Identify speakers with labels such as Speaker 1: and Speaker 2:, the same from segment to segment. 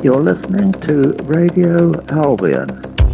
Speaker 1: You're listening to Radio Albion.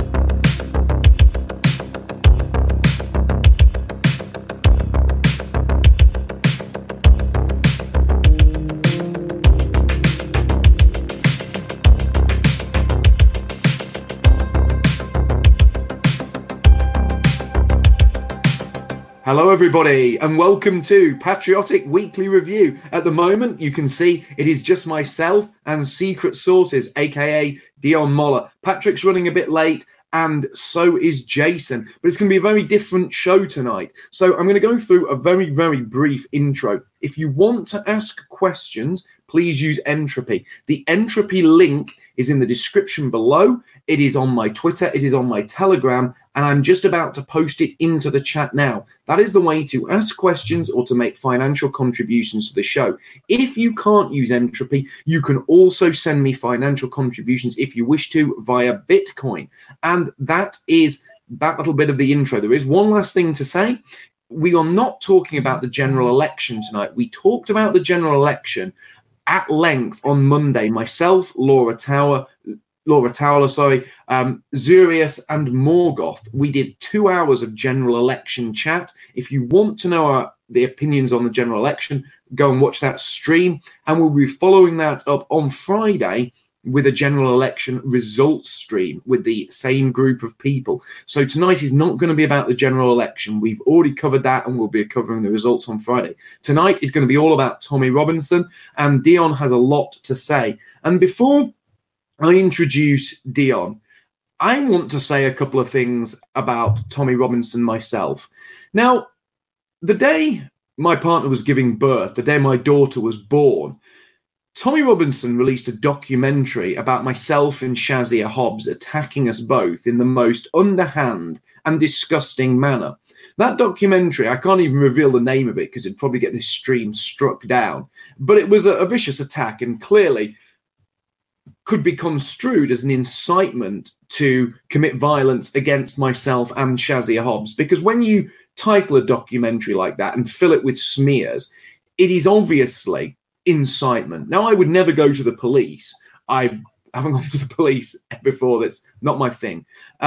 Speaker 2: Hello everybody and welcome to Patriotic Weekly Review. At the moment you can see it is just myself and Secret Sources, aka Dion Moller. Patrick's running a bit late and so is Jason, but it's going to be a very different show tonight. So I'm going to go through a very, very brief intro. If you want to ask questions, please use Entropy. The Entropy link is in the description below. It is on my Twitter, it is on my Telegram, and I'm just about to post it into the chat now. That is the way to ask questions or to make financial contributions to the show. If you can't use Entropy, you can also send me financial contributions if you wish to via Bitcoin. And that is that little bit of the intro. There is one last thing to say. We are not talking about the general election tonight. We talked about the general election at length on Monday. Myself, Laura Towler, Zurius and Morgoth. We did 2 hours of general election chat. If you want to know the opinions on the general election, go and watch that stream. And we'll be following that up on Friday with a general election results stream with the same group of people. So tonight is not going to be about the general election. We've already covered that and we'll be covering the results on Friday. Tonight is going to be all about Tommy Robinson, and Dion has a lot to say. And before I introduce Dion, I want to say a couple of things about Tommy Robinson myself. Now, the day my partner was giving birth, the day my daughter was born, Tommy Robinson released a documentary about myself and Shazia Hobbs attacking us both in the most underhand and disgusting manner. That documentary, I can't even reveal the name of it because it'd probably get this stream struck down, but it was a vicious attack and clearly could be construed as an incitement to commit violence against myself and Shazia Hobbs, because when you title a documentary like that and fill it with smears, it is obviously incitement. Now, I would never go to the police. I haven't gone to the police before. That's not my thing.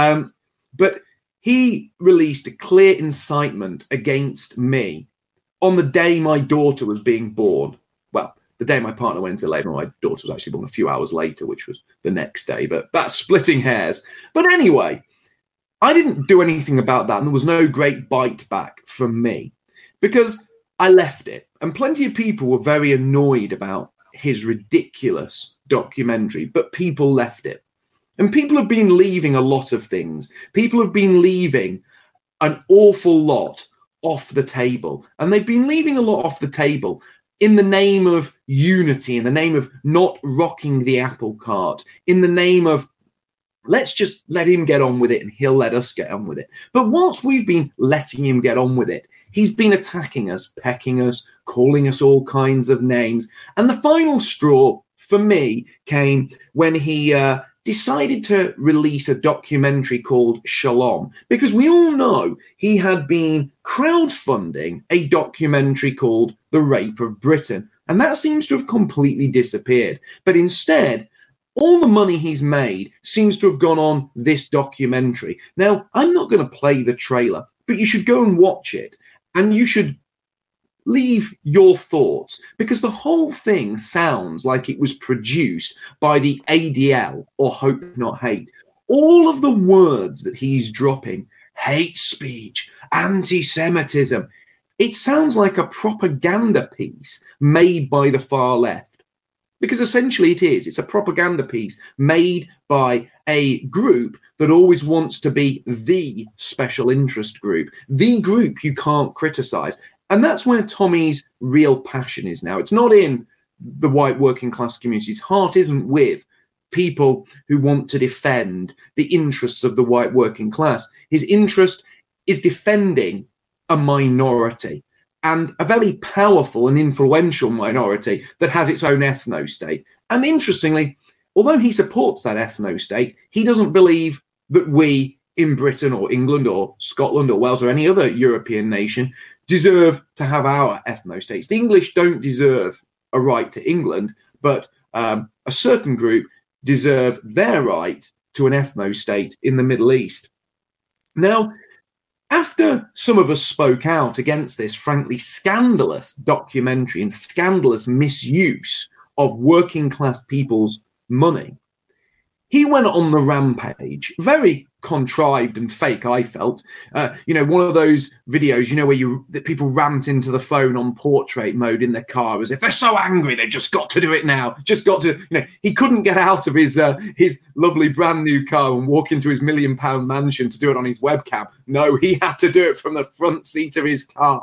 Speaker 2: But he released a clear incitement against me on the day my daughter was being born. Well, the day my partner went into labour, my daughter was actually born a few hours later, which was the next day. But that's splitting hairs. But anyway, I didn't do anything about that, and there was no great bite back from me because I left it. And plenty of people were very annoyed about his ridiculous documentary, but people left it. And people have been leaving a lot of things. People have been leaving an awful lot off the table. And they've been leaving a lot off the table in the name of unity, in the name of not rocking the apple cart, in the name of let's just let him get on with it and he'll let us get on with it. But whilst we've been letting him get on with it, he's been attacking us, pecking us, calling us all kinds of names. And the final straw for me came when he decided to release a documentary called Shalom, because we all know he had been crowdfunding a documentary called The Rape of Britain. And that seems to have completely disappeared. But instead, all the money he's made seems to have gone on this documentary. Now, I'm not going to play the trailer, but you should go and watch it. And you should leave your thoughts, because the whole thing sounds like it was produced by the ADL or Hope Not Hate. All of the words that he's dropping, hate speech, anti-Semitism, it sounds like a propaganda piece made by the far left. Because essentially it is. It's a propaganda piece made by a group that always wants to be the special interest group, the group you can't criticize. And that's where Tommy's real passion is now. It's not in the white working class community. His heart isn't with people who want to defend the interests of the white working class. His interest is defending a minority, and a very powerful and influential minority that has its own ethno-state. And interestingly, although he supports that ethno-state, he doesn't believe that we in Britain or England or Scotland or Wales or any other European nation deserve to have our ethno-states. The English don't deserve a right to England, but a certain group deserve their right to an ethno state in the Middle East. Now, after some of us spoke out against this frankly scandalous documentary and scandalous misuse of working class people's money, he went on the rampage, very contrived and fake, I felt. One of those videos, where that people rant into the phone on portrait mode in their car as if they're so angry they've just got to do it now. Just got to, he couldn't get out of his lovely brand new car and walk into his £1 million mansion to do it on his webcam. No, he had to do it from the front seat of his car.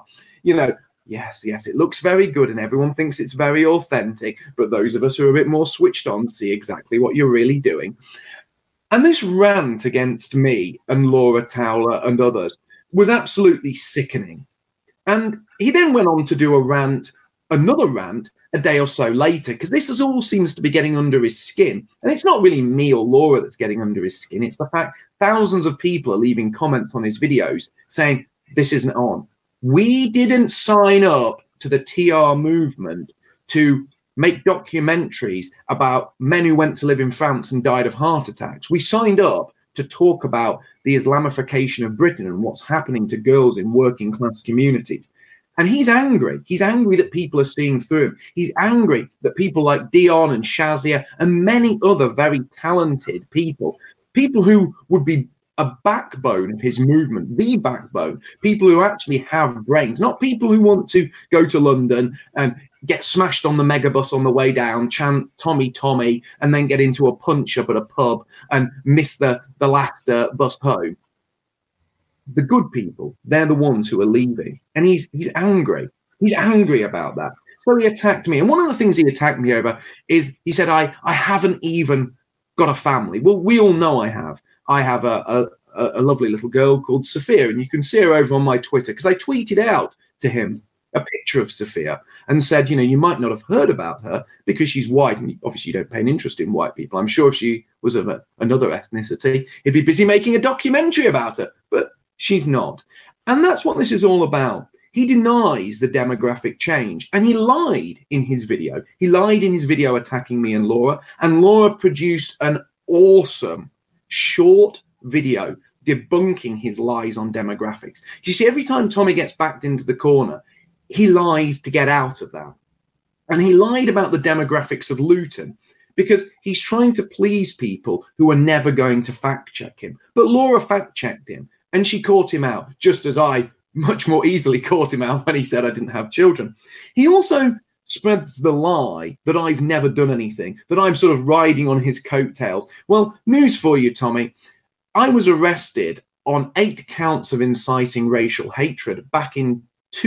Speaker 2: Yes, it looks very good and everyone thinks it's very authentic, but those of us who are a bit more switched on see exactly what you're really doing. And this rant against me and Laura Towler and others was absolutely sickening. And he then went on to do another rant a day or so later, because this all seems to be getting under his skin. And it's not really me or Laura that's getting under his skin. It's the fact thousands of people are leaving comments on his videos saying, this isn't on. We didn't sign up to the TR movement to make documentaries about men who went to live in France and died of heart attacks. We signed up to talk about the Islamification of Britain and what's happening to girls in working class communities. And he's angry. He's angry that people are seeing through him. He's angry that people like Dion and Shazia and many other very talented people who would be a backbone of his movement, the backbone, people who actually have brains, not people who want to go to London and get smashed on the megabus on the way down, chant Tommy, Tommy, and then get into a punch-up at a pub and miss the last bus home. The good people, they're the ones who are leaving. And he's angry. He's angry about that. So he attacked me. And one of the things he attacked me over is he said, I haven't even got a family. Well, we all know I have. I have a lovely little girl called Sophia, and you can see her over on my Twitter, because I tweeted out to him a picture of Sophia and said, you might not have heard about her because she's white, and obviously you don't pay an interest in white people. I'm sure if she was of another ethnicity, he'd be busy making a documentary about her, but she's not. And that's what this is all about. He denies the demographic change, and he lied in his video. He lied in his video attacking me and Laura produced an awesome short video debunking his lies on demographics. You see, every time Tommy gets backed into the corner, he lies to get out of that. And he lied about the demographics of Luton because he's trying to please people who are never going to fact check him. But Laura fact checked him and she caught him out, just as I much more easily caught him out when he said I didn't have children. He also spreads the lie that I've never done anything, that I'm sort of riding on his coattails. Well, news for you, Tommy. I was arrested on 8 counts of inciting racial hatred back in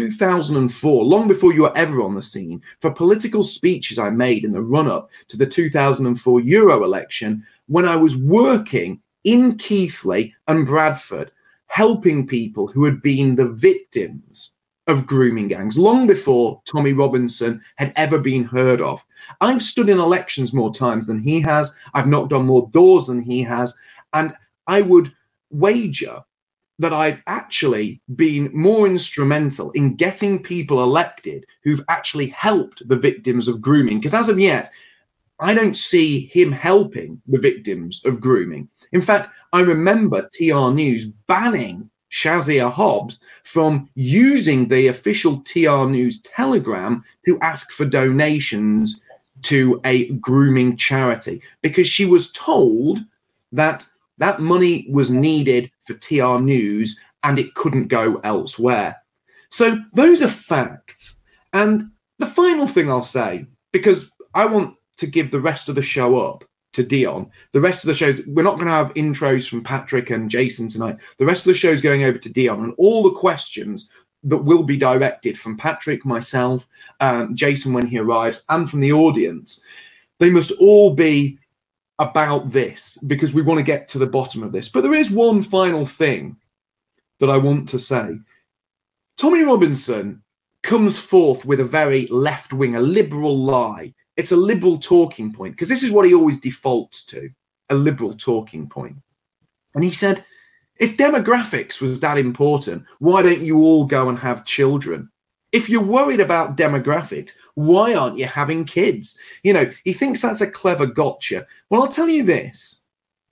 Speaker 2: 2004, long before you were ever on the scene, for political speeches I made in the run-up to the 2004 Euro election when I was working in Keighley and Bradford, helping people who had been the victims of grooming gangs, long before Tommy Robinson had ever been heard of. I've stood in elections more times than he has. I've knocked on more doors than he has. And I would wager that I've actually been more instrumental in getting people elected who've actually helped the victims of grooming. Because as of yet, I don't see him helping the victims of grooming. In fact, I remember TR News banning Shazia Hobbs from using the official TR News Telegram to ask for donations to a grooming charity because she was told that that money was needed for TR News and it couldn't go elsewhere. So those are facts. And the final thing I'll say, because I want to give the rest of the show up to Dion. The rest of the shows, we're not going to have intros from Patrick and Jason tonight. The rest of the show is going over to Dion, and all the questions that will be directed from Patrick, myself, Jason when he arrives, and from the audience, they must all be about this because we want to get to the bottom of this. But there is one final thing that I want to say. Tommy Robinson comes forth with a very left-wing, a liberal lie. It's a liberal talking point because this is what he always defaults to, a liberal talking point. And he said, if demographics was that important, why don't you all go and have children? If you're worried about demographics, why aren't you having kids? You know, he thinks that's a clever gotcha. Well, I'll tell you this.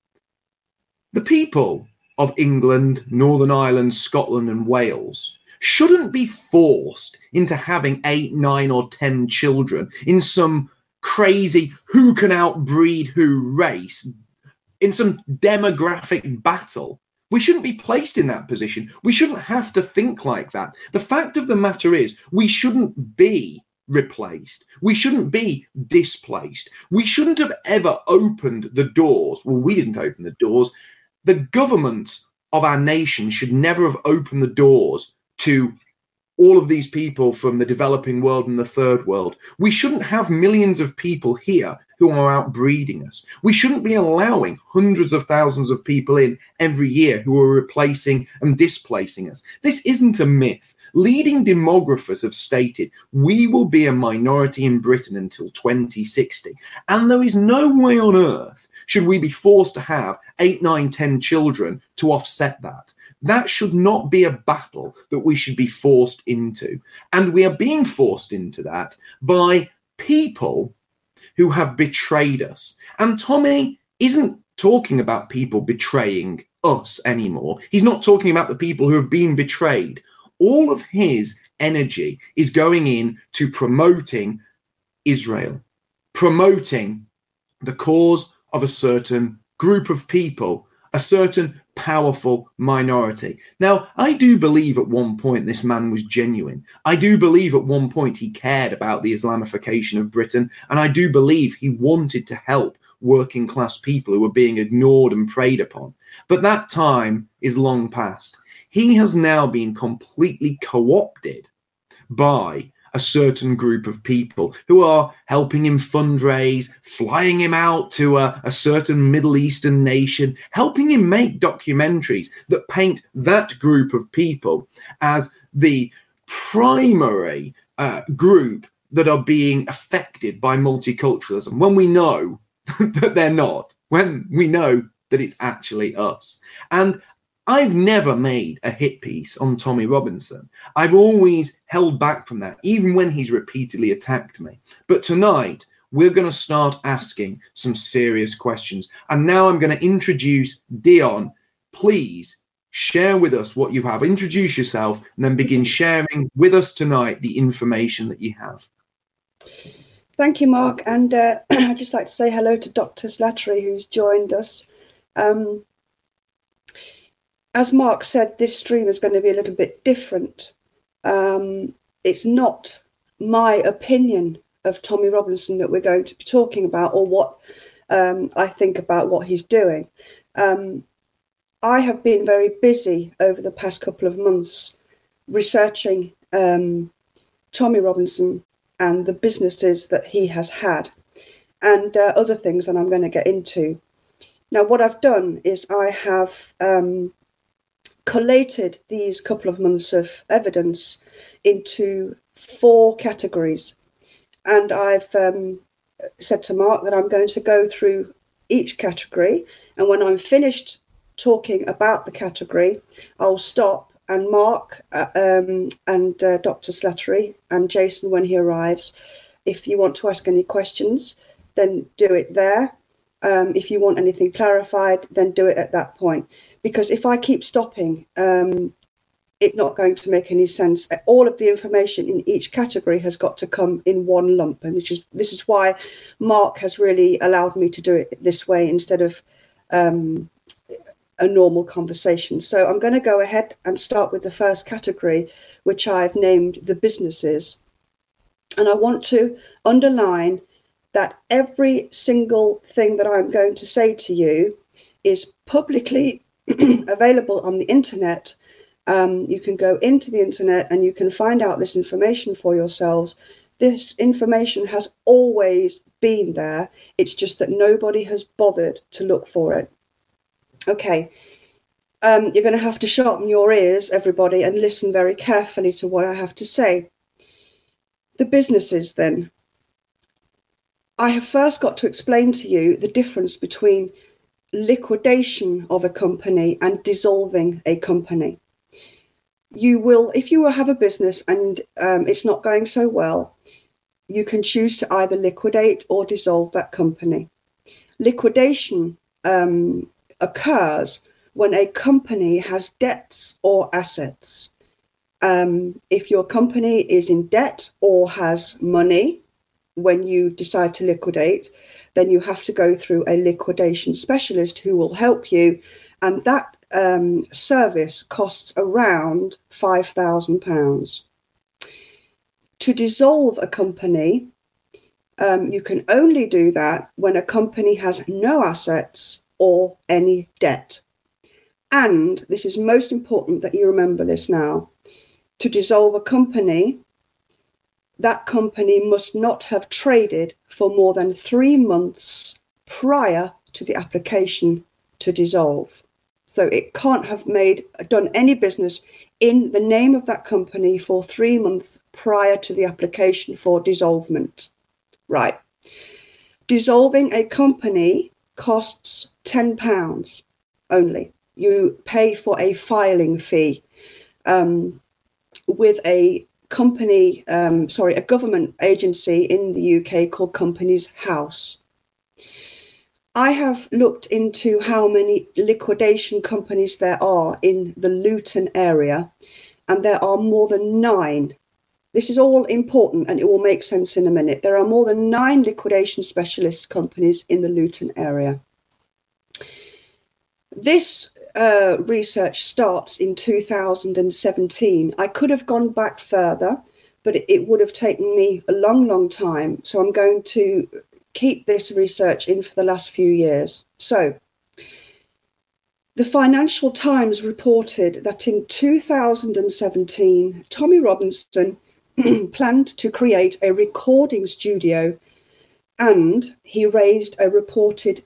Speaker 2: The people of England, Northern Ireland, Scotland, and Wales shouldn't be forced into having 8, 9, or 10 children in some crazy who can outbreed who race, in some demographic battle. We shouldn't be placed in that position. We shouldn't have to think like that. The fact of the matter is, we shouldn't be replaced. We shouldn't be displaced. We shouldn't have ever opened the doors. Well, we didn't open the doors. The governments of our nation should never have opened the doors to all of these people from the developing world and the third world. We shouldn't have millions of people here who are outbreeding us. We shouldn't be allowing hundreds of thousands of people in every year who are replacing and displacing us. This isn't a myth. Leading demographers have stated we will be a minority in Britain until 2060. And there is no way on earth should we be forced to have 8, 9, 10 children to offset that. That should not be a battle that we should be forced into. And we are being forced into that by people who have betrayed us. And Tommy isn't talking about people betraying us anymore. He's not talking about the people who have been betrayed. All of his energy is going in to promoting Israel, promoting the cause of a certain group of people, a certain powerful minority. Now, I do believe at one point this man was genuine. I do believe at one point he cared about the Islamification of Britain, and I do believe he wanted to help working class people who were being ignored and preyed upon. But that time is long past. He has now been completely co-opted by a certain group of people who are helping him fundraise, flying him out to a certain Middle Eastern nation, helping him make documentaries that paint that group of people as the primary group that are being affected by multiculturalism, when we know that they're not, when we know that it's actually us. And I've never made a hit piece on Tommy Robinson. I've always held back from that, even when he's repeatedly attacked me. But tonight, we're going to start asking some serious questions. And now I'm going to introduce Dion. Please share with us what you have. Introduce yourself and then begin sharing with us tonight the information that you have.
Speaker 3: Thank you, Mark. And I'd just like to say hello to Dr. Slattery, who's joined us. As Mark said, this stream is going to be a little bit different. It's not my opinion of Tommy Robinson that we're going to be talking about, or what I think about what he's doing. I have been very busy over the past couple of months researching Tommy Robinson and the businesses that he has had, and other things that I'm going to get into. Now, what I've done is I have collated these couple of months of evidence into 4 categories. And I've said to Mark that I'm going to go through each category. And when I'm finished talking about the category, I'll stop, and Mark and Dr. Slattery and Jason, when he arrives, if you want to ask any questions, then do it there. If you want anything clarified, then do it at that point. Because if I keep stopping, it's not going to make any sense. All of the information in each category has got to come in one lump. And this is why Mark has really allowed me to do it this way instead of a normal conversation. So I'm going to go ahead and start with the first category, which I've named the businesses. And I want to underline that every single thing that I'm going to say to you is publicly available on the internet. You can go into the internet and you can find out this information for yourselves. This information has always been there. It's just that nobody has bothered to look for it. Okay. You're going to have to sharpen your ears, everybody, and listen very carefully to what I have to say. The businesses, then. I have first got to explain to you the difference between liquidation of a company and dissolving a company. you will, if you have a business and it's not going so well, you can choose to either liquidate or dissolve that company. Liquidation occurs when a company has debts or assets. If your company is in debt or has money when you decide to liquidate, then you have to go through a liquidation specialist who will help you, and that service costs around £5,000. To dissolve a company, you can only do that when a company has no assets or any debt. And this is most important that you remember this now. To dissolve a company, that company must not have traded for more than 3 months prior to the application to dissolve. So it can't have done any business in the name of that company for 3 months prior to the application for dissolvement. Right. Dissolving a company costs £10 only. You pay for a filing fee with a government agency in the UK called Companies House. I have looked into how many liquidation companies there are in the Luton area, and there are more than 9. This is all important and it will make sense in a minute. There are more than 9 liquidation specialist companies in the Luton area. This research starts in 2017. I could have gone back further, but it would have taken me a long time. So I'm going to keep this research in for the last few years. So the Financial Times reported that in 2017, Tommy Robinson planned to create a recording studio, and he raised a reported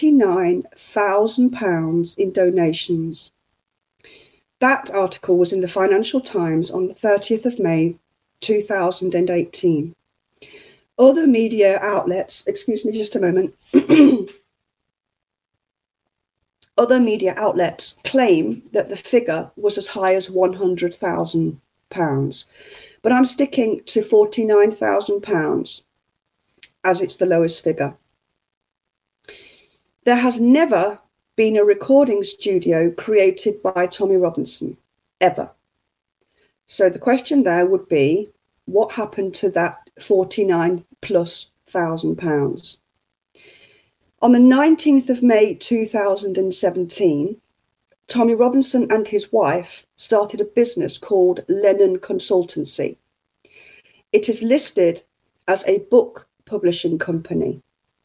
Speaker 3: £49,000 in donations. That article was in the Financial Times on the 30th of May 2018. Other media outlets, excuse me just a moment, other media outlets claim that the figure was as high as £100,000, but I'm sticking to £49,000 as it's the lowest figure. There has never been a recording studio created by Tommy Robinson, ever. So the question there would be, what happened to that £49,000+? On the 19th of May 2017, Tommy Robinson and his wife started a business called Lennon Consultancy. It is listed as a book publishing company.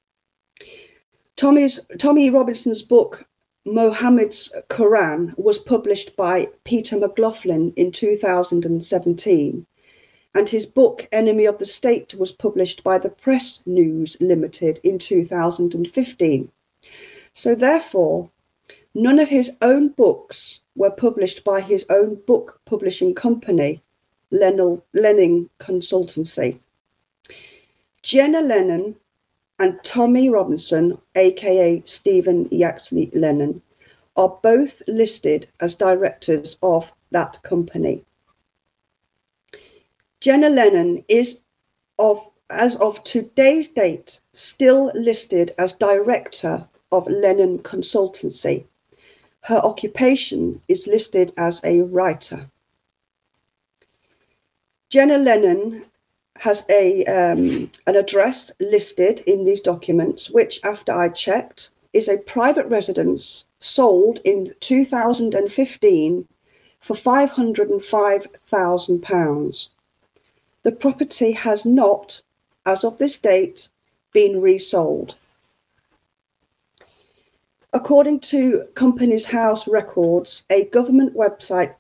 Speaker 3: Tommy Robinson's book, Mohammed's Quran, was published by Peter McLaughlin in 2017, and his book, Enemy of the State, was published by the Press News Limited in 2015. So therefore, none of his own books were published by his own book publishing company, Lennon Consultancy. Jenna Lennon and Tommy Robinson, aka Stephen Yaxley Lennon, are both listed as directors of that company. Jenna Lennon is, as of today's date, still listed as director of Lennon Consultancy. Her occupation is listed as a writer. Jenna Lennon has an address listed in these documents, which, after I checked, is a private residence sold in 2015 for £505,000. The property has not, as of this date, been resold. According to Companies House records, a government website,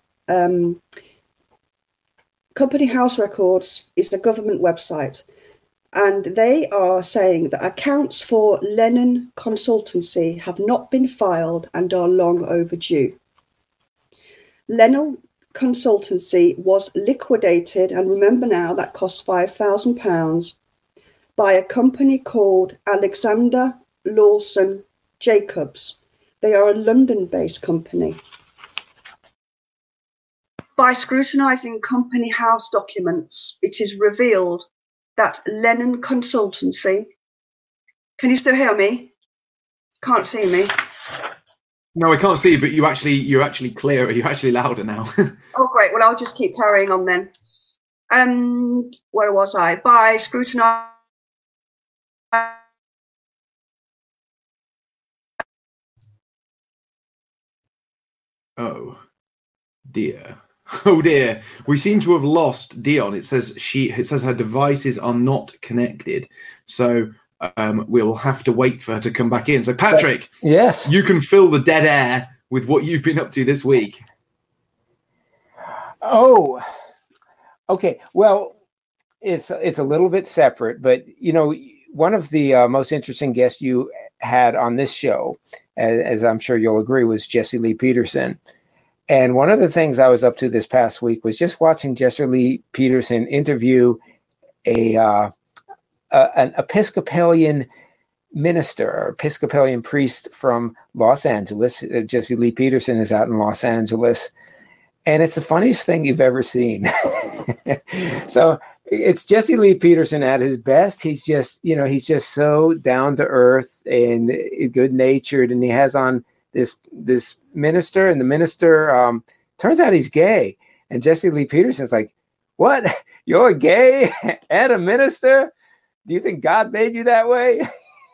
Speaker 3: Company House Records is a government website, and they are saying that accounts for Lennon Consultancy have not been filed and are long overdue. Lennon Consultancy was liquidated, and remember now that cost £5,000, by a company called Alexander Lawson Jacobs. They are a London-based company. By scrutinising company house documents, it is revealed that Lennon Consultancy. Can you still hear me? Can't see me.
Speaker 2: No, I can't see you, but you're actually clearer. You're actually louder now.
Speaker 3: Oh, great. Well, I'll just keep carrying on then. Where was I? By scrutinising.
Speaker 2: Oh dear. Oh dear. We seem to have lost Dion. It says her devices are not connected. So we'll have to wait for her to come back in. So Patrick,
Speaker 4: yes,
Speaker 2: you can fill the dead air with what you've been up to this week.
Speaker 4: Oh, okay. Well, it's a little bit separate, but one of the most interesting guests you had on this show, as I'm sure you'll agree, was Jesse Lee Peterson. And one of the things I was up to this past week was just watching Jesse Lee Peterson interview an Episcopalian minister or Episcopalian priest from Los Angeles. Jesse Lee Peterson is out in Los Angeles. And it's the funniest thing you've ever seen. So it's Jesse Lee Peterson at his best. He's just so down to earth and good natured. And he has on this minister, and the minister turns out he's gay. And Jesse Lee Peterson's like, "What? You're gay and a minister? Do you think God made you that way?"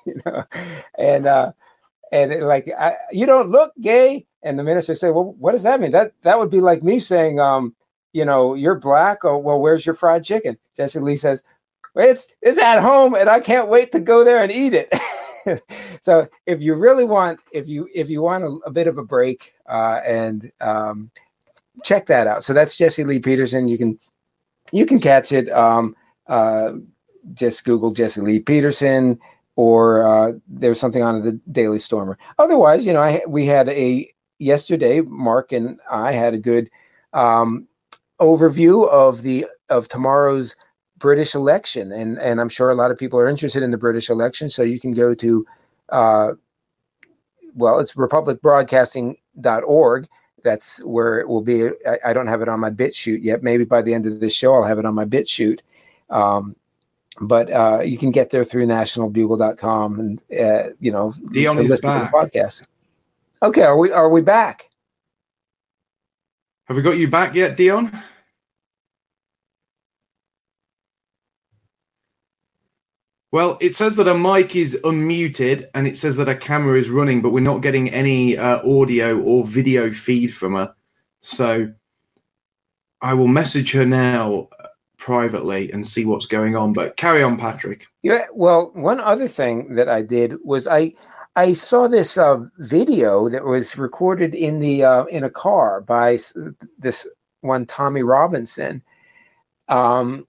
Speaker 4: And like, you don't look gay. And the minister said, "Well, what does that mean? That would be like me saying, you're black. Oh, well, where's your fried chicken?" Jesse Lee says, "It's at home, and I can't wait to go there and eat it." So if you really want, if you want a bit of a break, and check that out. So that's Jesse Lee Peterson. You can catch it. Just Google Jesse Lee Peterson, or there's something on the Daily Stormer. Otherwise, we had yesterday, Mark and I had a good overview of tomorrow's British election, and I'm sure a lot of people are interested in the British election. So you can go to it's republicbroadcasting.org. That's where it will be. I don't have it on my BitChute yet. Maybe by the end of this show, I'll have it on my BitChute. But you can get there through nationalbugle.com and
Speaker 2: Dion
Speaker 4: to
Speaker 2: is
Speaker 4: listen
Speaker 2: back.
Speaker 4: to the podcast. Okay, are we back?
Speaker 2: Have we got you back yet, Dion? Well, it says that a mic is unmuted, and it says that a camera is running, but we're not getting any audio or video feed from her. So I will message her now privately and see what's going on. But carry on, Patrick.
Speaker 4: Yeah. Well, one other thing that I did was I saw this video that was recorded in a car by this one Tommy Robinson, and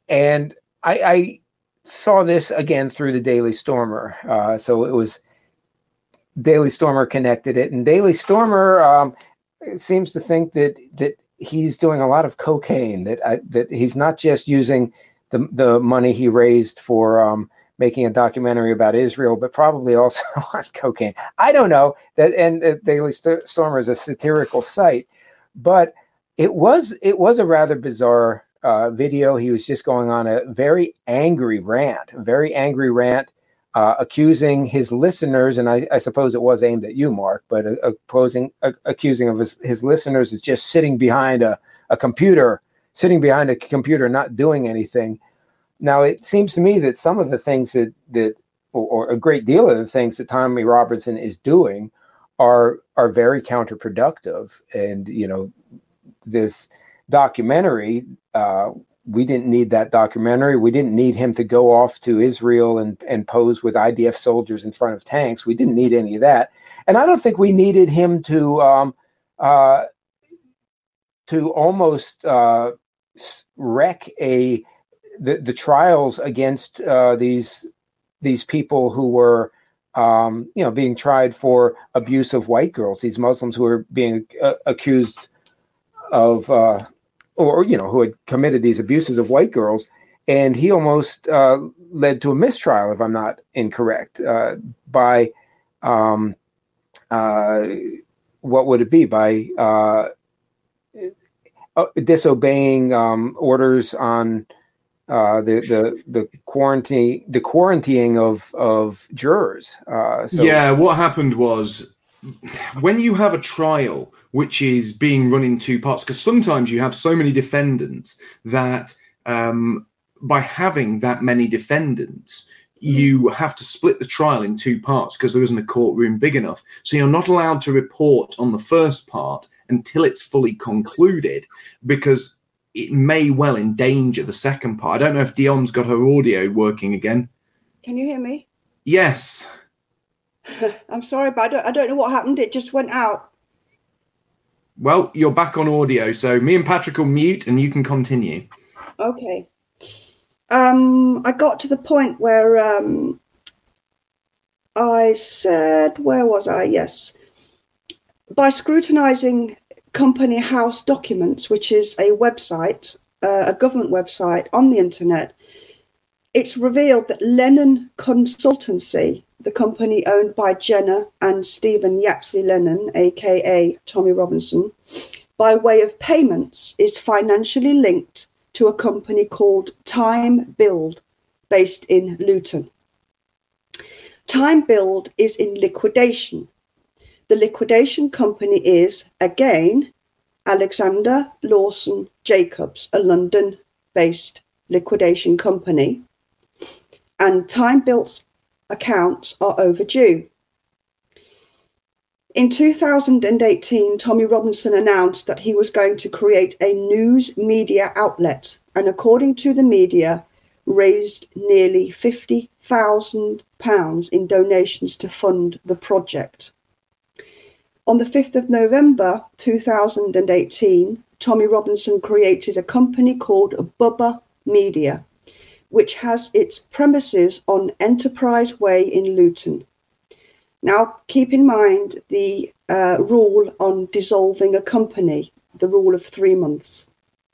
Speaker 4: I saw this again through the Daily Stormer. So it was Daily Stormer connected it, and Daily Stormer seems to think that he's doing a lot of cocaine. That he's not just using the money he raised for making a documentary about Israel, but probably also on cocaine. I don't know that. And Daily Stormer is a satirical site, but it was a rather bizarre video. He was just going on a very angry rant, accusing his listeners, and I suppose it was aimed at you, Mark, but accusing of his listeners as just sitting behind a computer, not doing anything. Now, it seems to me that some of the things that or a great deal of the things that Tommy Robinson is doing are very counterproductive. And, this documentary, we didn't need that documentary. We didn't need him to go off to Israel and pose with IDF soldiers in front of tanks. We didn't need any of that. And I don't think we needed him to almost wreck the trials against these people who were being tried for abuse of white girls, these Muslims who were being accused of who had committed these abuses of white girls. And he almost led to a mistrial, if I'm not incorrect, by what would it be? By disobeying orders on the quarantining of jurors.
Speaker 2: Yeah, what happened was, when you have a trial which is being run in two parts, because sometimes you have so many defendants that by having that many defendants, you have to split the trial in two parts because there isn't a courtroom big enough. So you're not allowed to report on the first part until it's fully concluded, because it may well endanger the second part. I don't know if Dion's got her audio working again.
Speaker 3: Can you hear me?
Speaker 2: Yes.
Speaker 3: I'm sorry, but I don't know what happened. It just went out.
Speaker 2: Well, you're back on audio, so me and Patrick will mute and you can continue.
Speaker 3: Okay. I got to the point where I said, where was I? Yes. By scrutinizing Company House documents, which is a website, a government website on the internet, it's revealed that Lennon Consultancy, the company owned by Jenna and Stephen Yaxley Lennon, aka Tommy Robinson, by way of payments, is financially linked to a company called Time Build, based in Luton. Time Build is in liquidation. The liquidation company is, again, Alexander Lawson Jacobs, a London-based liquidation company, and Time Build's accounts are overdue. In 2018, Tommy Robinson announced that he was going to create a news media outlet, and according to the media, raised nearly £50,000 in donations to fund the project. On the 5th of November 2018, Tommy Robinson created a company called Bubba Media, which has its premises on Enterprise Way in Luton. Now, keep in mind the rule on dissolving a company, the rule of 3 months.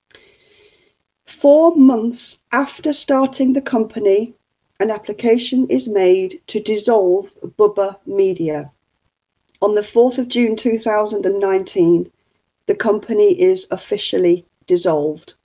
Speaker 3: 4 months after starting the company, an application is made to dissolve Bubba Media. On the 4th of June 2019, the company is officially dissolved.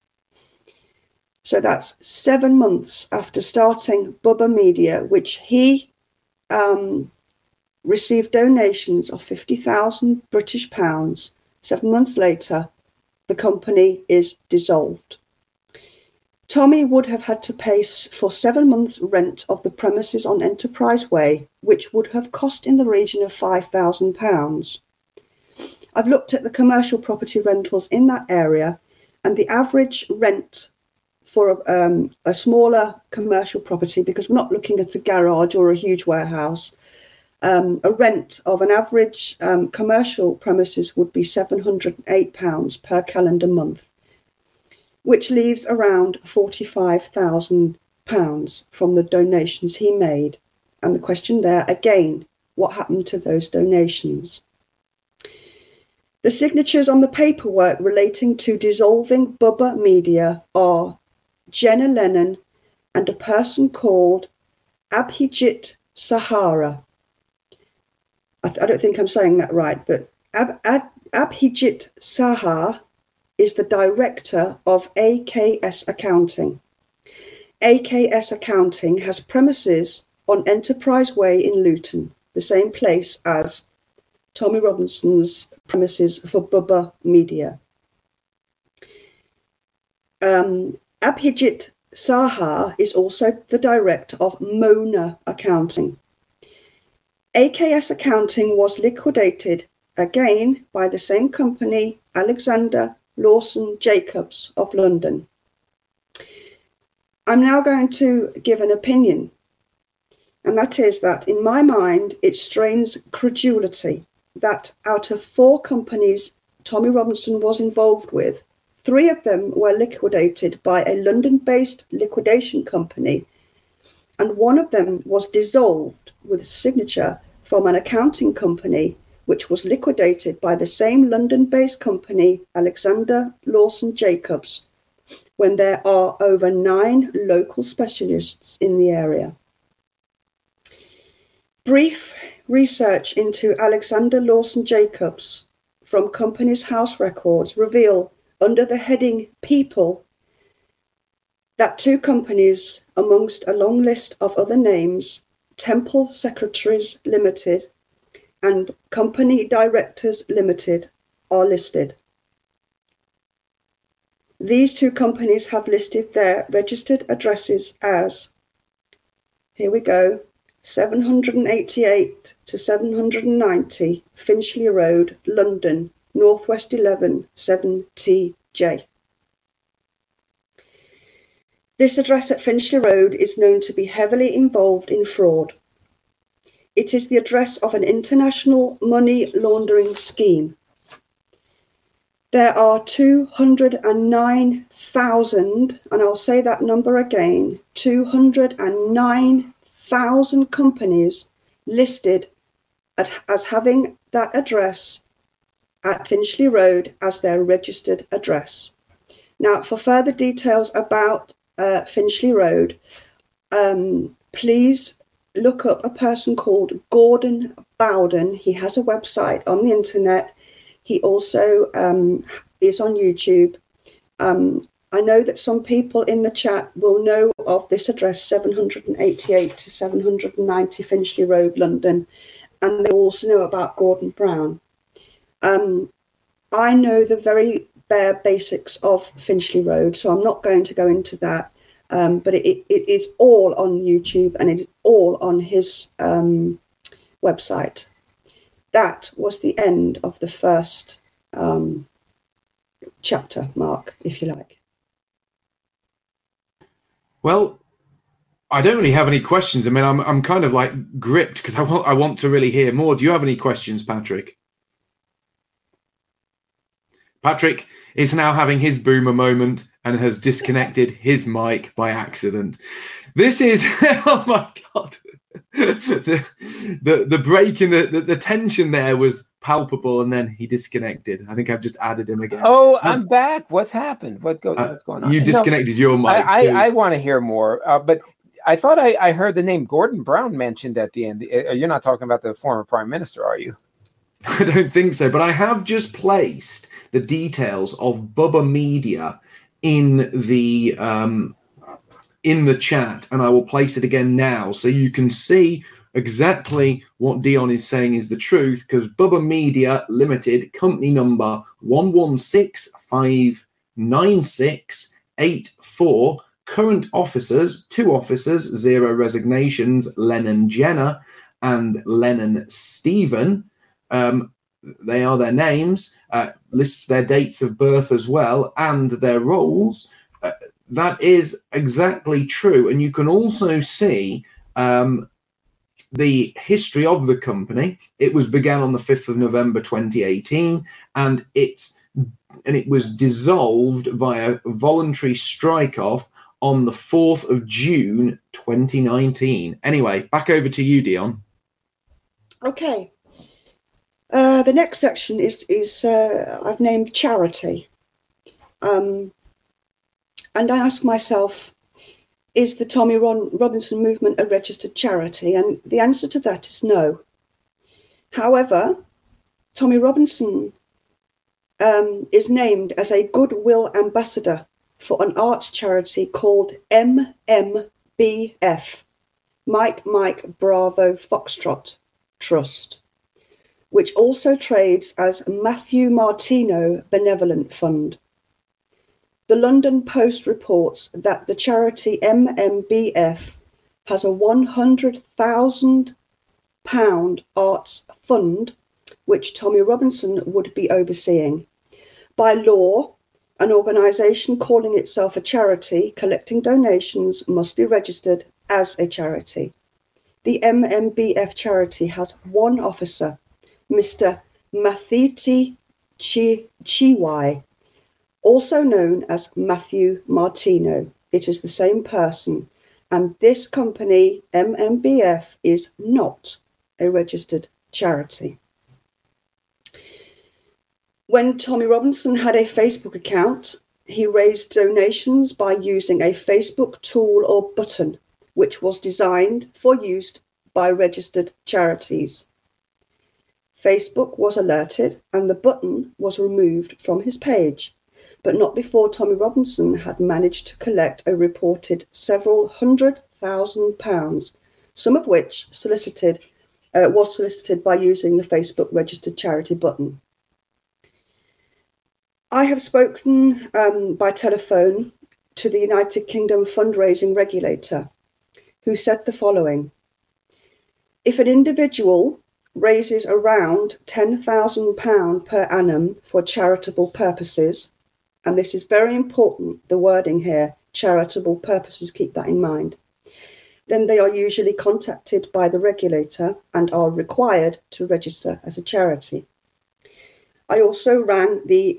Speaker 3: So that's 7 months after starting Bubba Media, which he received donations of 50,000 British pounds. 7 months later, the company is dissolved. Tommy would have had to pay for 7 months' rent of the premises on Enterprise Way, which would have cost in the region of £5,000. I've looked at the commercial property rentals in that area, and the average rent for a smaller commercial property, because we're not looking at a garage or a huge warehouse, a rent of an average commercial premises would be £708 per calendar month, which leaves around £45,000 from the donations he made. And the question there, again, what happened to those donations? The signatures on the paperwork relating to dissolving Bubba Media are Jenna Lennon and a person called Abhijit Sahara. I don't think I'm saying that right, but Abhijit Sahar is the director of AKS Accounting. AKS Accounting has premises on Enterprise Way in Luton, the same place as Tommy Robinson's premises for Bubba Media. Abhijit Sahar is also the director of Mona Accounting. AKS Accounting was liquidated again by the same company, Alexander Lawson Jacobs of London. I'm now going to give an opinion, and that is that in my mind it strains credulity that out of 4 companies Tommy Robinson was involved with, 3 of them were liquidated by a London-based liquidation company, and 1 of them was dissolved with a signature from an accounting company which was liquidated by the same London-based company, Alexander Lawson Jacobs, when there are over 9 local specialists in the area. Brief research into Alexander Lawson Jacobs from Companies House records reveal under the heading People, that two companies, amongst a long list of other names, Temple Secretaries Limited and Company Directors Limited, are listed. These two companies have listed their registered addresses as, here we go, 788 to 790 Finchley Road, London, Northwest 11 7TJ. This address at Finchley Road is known to be heavily involved in fraud. It is the address of an international money laundering scheme. There are 209,000, and I'll say that number again, 209,000 companies listed as having that address at Finchley Road as their registered address. Now, for further details about Finchley Road, please look up a person called Gordon Bowden. He has a website on the internet. He also is on YouTube. I know that some people in the chat will know of this address, 788 to 790 Finchley Road, London, and they also know about Gordon Brown. I know the very bare basics of Finchley Road, so I'm not going to go into that, but it is all on YouTube and it is all on his website. That was the end of the first chapter, Mark, if you like.
Speaker 2: Well, I don't really have any questions. I mean, I'm kind of like gripped because I want to really hear more. Do you have any questions, Patrick? Patrick is now having his boomer moment and has disconnected his mic by accident. This is, oh my God. The break in the tension there was palpable, and then he disconnected. I think I've just added him again.
Speaker 4: Oh, I'm back. What's happened? What's going on?
Speaker 2: You disconnected your mic.
Speaker 4: I want to hear more, but I thought I heard the name Gordon Brown mentioned at the end. You're not talking about the former prime minister, are you?
Speaker 2: I don't think so, but I have just placed the details of Bubba Media in the chat, and I will place it again now so you can see exactly what Dion is saying is the truth, because Bubba Media Limited, company number 1165968, current officers, 2 officers, 0 resignations, Lennon Jenner and Lennon Stephen. They are their names, lists their dates of birth as well, and their roles. That is exactly true. And you can also see the history of the company. It was began on the 5th of November 2018, and it was dissolved via voluntary strike-off on the 4th of June 2019. Anyway, back over to you, Dion.
Speaker 3: Okay. The next section is I've named charity. And I ask myself, is the Tommy Robinson movement a registered charity? And the answer to that is no. However, Tommy Robinson is named as a goodwill ambassador for an arts charity called MMBF, Mike Bravo Foxtrot Trust, which also trades as Matthew Martino Benevolent Fund. The London Post reports that the charity MMBF has a £100,000 arts fund, which Tommy Robinson would be overseeing. By law, an organisation calling itself a charity collecting donations must be registered as a charity. The MMBF charity has one officer, Mr. Mathiti Chiwai, also known as Matthew Martino. It is the same person, and this company, MMBF, is not a registered charity. When Tommy Robinson had a Facebook account, he raised donations by using a Facebook tool or button, which was designed for use by registered charities. Facebook was alerted and the button was removed from his page. but not before Tommy Robinson had managed to collect a reported several £100,000, some of which was solicited by using the Facebook registered charity button. I have spoken by telephone to the United Kingdom fundraising regulator, who said the following: if an individual raises around £10,000 per annum for charitable purposes, and this is very important, the wording here, charitable purposes, keep that in mind, then they are usually contacted by the regulator and are required to register as a charity. I also rang the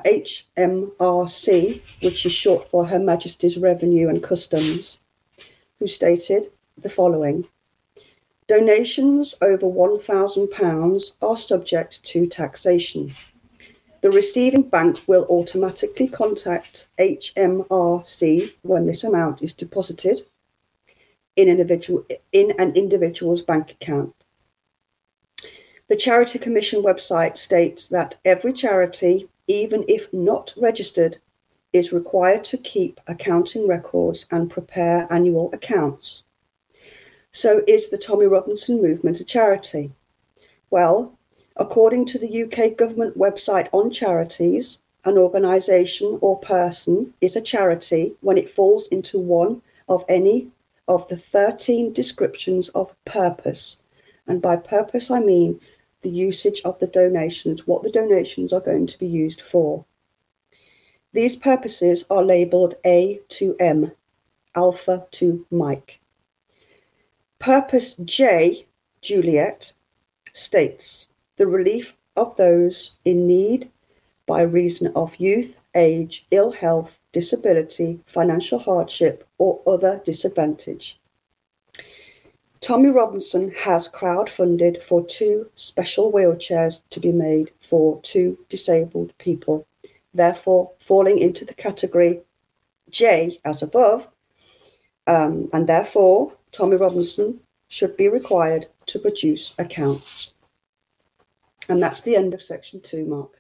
Speaker 3: HMRC, which is short for Her Majesty's Revenue and Customs, who stated the following: donations over £1,000 are subject to taxation. The receiving bank will automatically contact HMRC when this amount is deposited in an individual's bank account. The Charity Commission website states that every charity, even if not registered, is required to keep accounting records and prepare annual accounts. So is the Tommy Robinson movement a charity? Well, according to the UK government website on charities, an organisation or person is a charity when it falls into one of any of the 13 descriptions of purpose. And by purpose, I mean the usage of the donations, what the donations are going to be used for. These purposes are labelled A to M, Alpha to Mike. Purpose J, Juliet, states the relief of those in need by reason of youth, age, ill health, disability, financial hardship, or other disadvantage. Tommy Robinson has crowdfunded for 2 special wheelchairs to be made for 2 disabled people, therefore falling into the category J as above, and therefore Tommy Robinson should be required to produce accounts. And that's the end of section 2, Mark.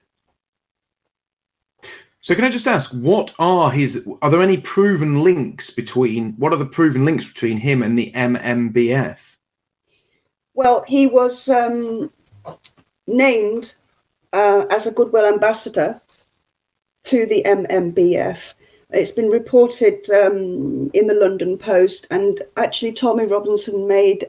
Speaker 2: So can I just ask, are there any proven links between him and the MMBF?
Speaker 3: Well, he was named as a Goodwill Ambassador to the MMBF. It's been reported in the London Post, and actually Tommy Robinson made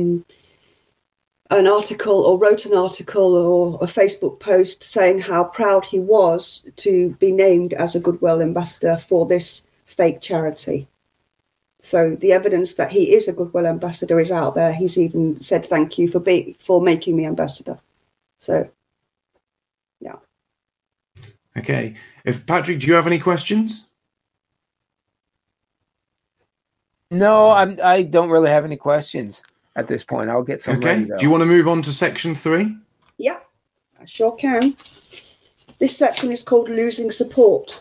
Speaker 3: an article or wrote an article or a Facebook post saying how proud he was to be named as a Goodwill Ambassador for this fake charity. So the evidence that he is a Goodwill Ambassador is out there. He's even said thank you for making me ambassador. So, yeah.
Speaker 2: Okay. Patrick, do you have any questions?
Speaker 4: No, I don't really have any questions at this point. I'll get some.
Speaker 2: Okay.
Speaker 4: Ready,
Speaker 2: do you want to move on to section 3?
Speaker 3: Yeah, I sure can. This section is called Losing Support.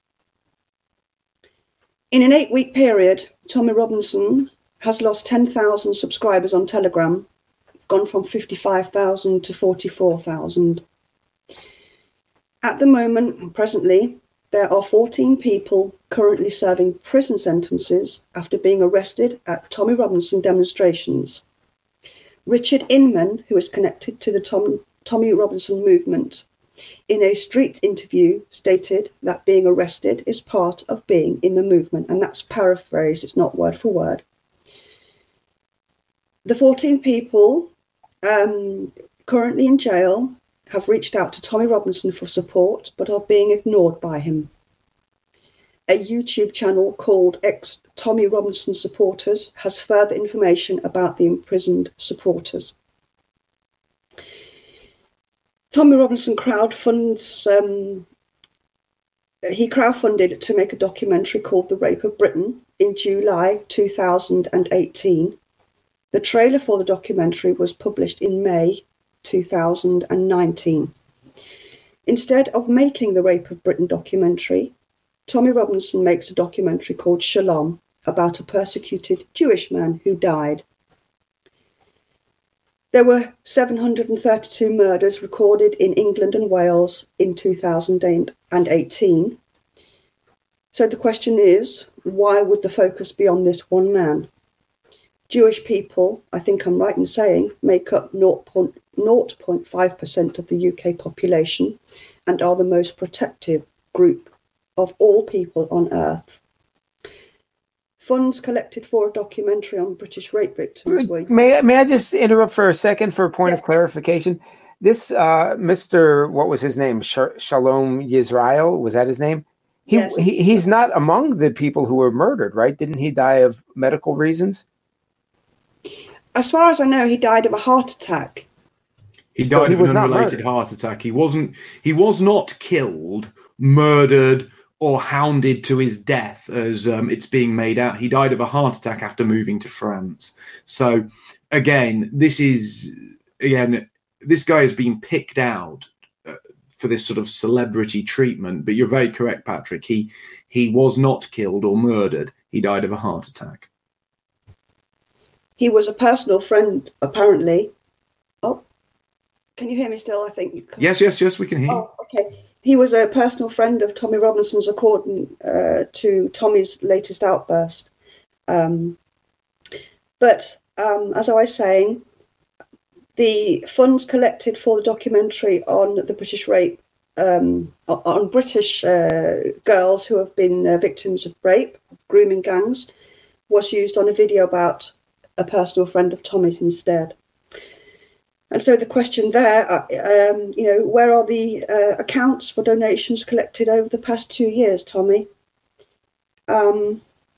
Speaker 3: In an 8-week period, Tommy Robinson has lost 10,000 subscribers on Telegram. It's gone from 55,000 to 44,000. At the moment, presently, there are 14 people currently serving prison sentences after being arrested at Tommy Robinson demonstrations. Richard Inman, who is connected to the Tommy Robinson movement, in a street interview stated that being arrested is part of being in the movement, and that's paraphrased, it's not word for word. The 14 people currently in jail have reached out to Tommy Robinson for support, but are being ignored by him. A YouTube channel called Tommy Robinson Supporters has further information about the imprisoned supporters. Tommy Robinson crowdfunded to make a documentary called The Rape of Britain in July 2018. The trailer for the documentary was published in May 2019. Instead of making the Rape of Britain documentary, Tommy Robinson makes a documentary called Shalom about a persecuted Jewish man who died. There were 732 murders recorded in England and Wales in 2018, So the question is, why would the focus be on this one man? Jewish people, I think I'm right in saying, make up 0.5% of the UK population and are the most protected group of all people on earth. Funds collected for a documentary on British rape victims.
Speaker 4: May I just interrupt for a second for a point of clarification? This Mr. What was his name? Shalom Yisrael, was that his name?
Speaker 3: Yes.
Speaker 4: He's not among the people who were murdered, right? Didn't he die of medical reasons?
Speaker 3: As far as I know, he died of a heart attack.
Speaker 2: He died of an unrelated heart attack. He was not killed, murdered, or hounded to his death, as it's being made out. He died of a heart attack after moving to France. So, again, this guy has been picked out for this sort of celebrity treatment. But you're very correct, Patrick. He was not killed or murdered. He died of a heart attack.
Speaker 3: He was a personal friend, apparently. Oh, can you hear me still? I think.
Speaker 2: Yes, we can hear you.
Speaker 3: Oh, okay. He was a personal friend of Tommy Robinson's, according to Tommy's latest outburst. But as I was saying, the funds collected for the documentary on the British rape, on British girls who have been victims of rape, grooming gangs, was used on a video about a personal friend of Tommy's instead. And so the question there, where are the accounts for donations collected over the past 2 years, Tommy? The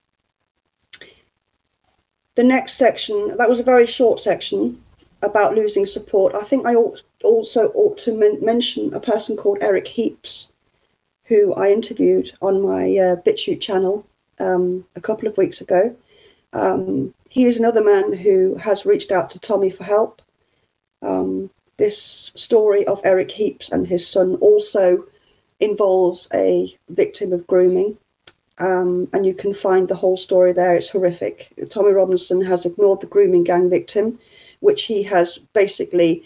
Speaker 3: next section, that was a very short section about losing support. I think I also ought to mention a person called Eric Heaps, who I interviewed on my BitChute channel a couple of weeks ago. He is another man who has reached out to Tommy for help. This story of Eric Heaps and his son also involves a victim of grooming, and you can find the whole story there. It's horrific. Tommy Robinson has ignored the grooming gang victim, which he has basically,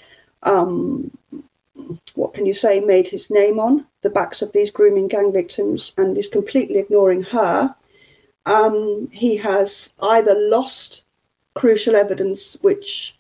Speaker 3: made his name on the backs of these grooming gang victims, and is completely ignoring her. He has either lost crucial evidence which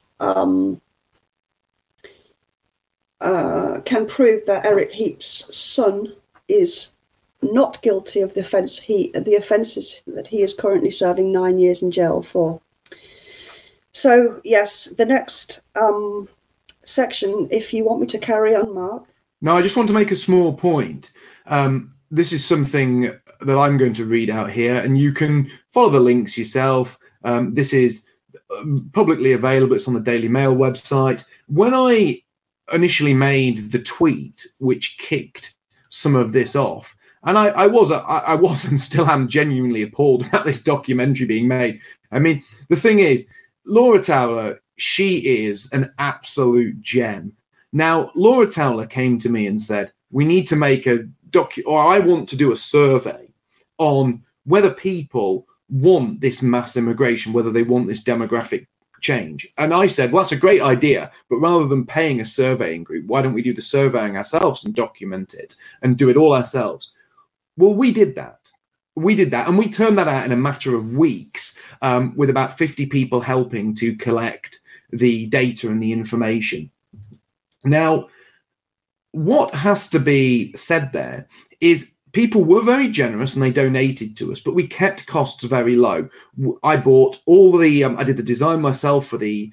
Speaker 3: can prove that Eric Heaps' son is not guilty of the offences that he is currently serving 9 years in jail for. So, yes, the next section, if you want me to carry on, Mark.
Speaker 2: No, I just want to make a small point. This is something that I'm going to read out here, and you can follow the links yourself. This is publicly available. It's on the Daily Mail website. When I initially made the tweet which kicked some of this off, and I was and still am genuinely appalled about this documentary being made. I mean, the thing is, Laura Towler, she is an absolute gem. Now, Laura Towler came to me and said, we need to make I want to do a survey on whether people want this mass immigration, whether they want this demographic change. And I said, well, that's a great idea, but rather than paying a surveying group, why don't we do the surveying ourselves and document it and do it all ourselves? Well, we did that. And we turned that out in a matter of weeks, with about 50 people helping to collect the data and the information. Now, what has to be said there is people were very generous and they donated to us, but we kept costs very low. I bought all the, I did the design myself for the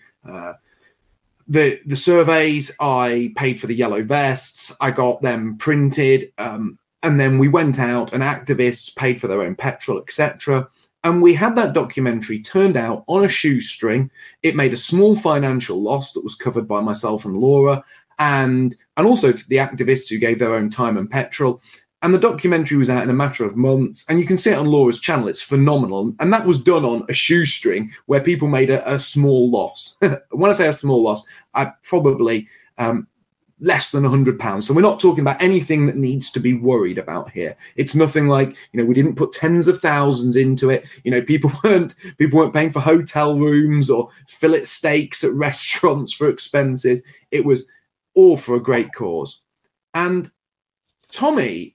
Speaker 2: surveys. I paid for the yellow vests. I got them printed. And then we went out and activists paid for their own petrol, etc. And we had that documentary turned out on a shoestring. It made a small financial loss that was covered by myself and Laura, and also the activists who gave their own time and petrol. And the documentary was out in a matter of months, and you can see it on Laura's channel. It's phenomenal. And that was done on a shoestring where people made a small loss. When I say a small loss, I probably less than £100. So we're not talking about anything that needs to be worried about here. It's nothing like, we didn't put tens of thousands into it. People weren't paying for hotel rooms or fillet steaks at restaurants for expenses. It was all for a great cause. And Tommy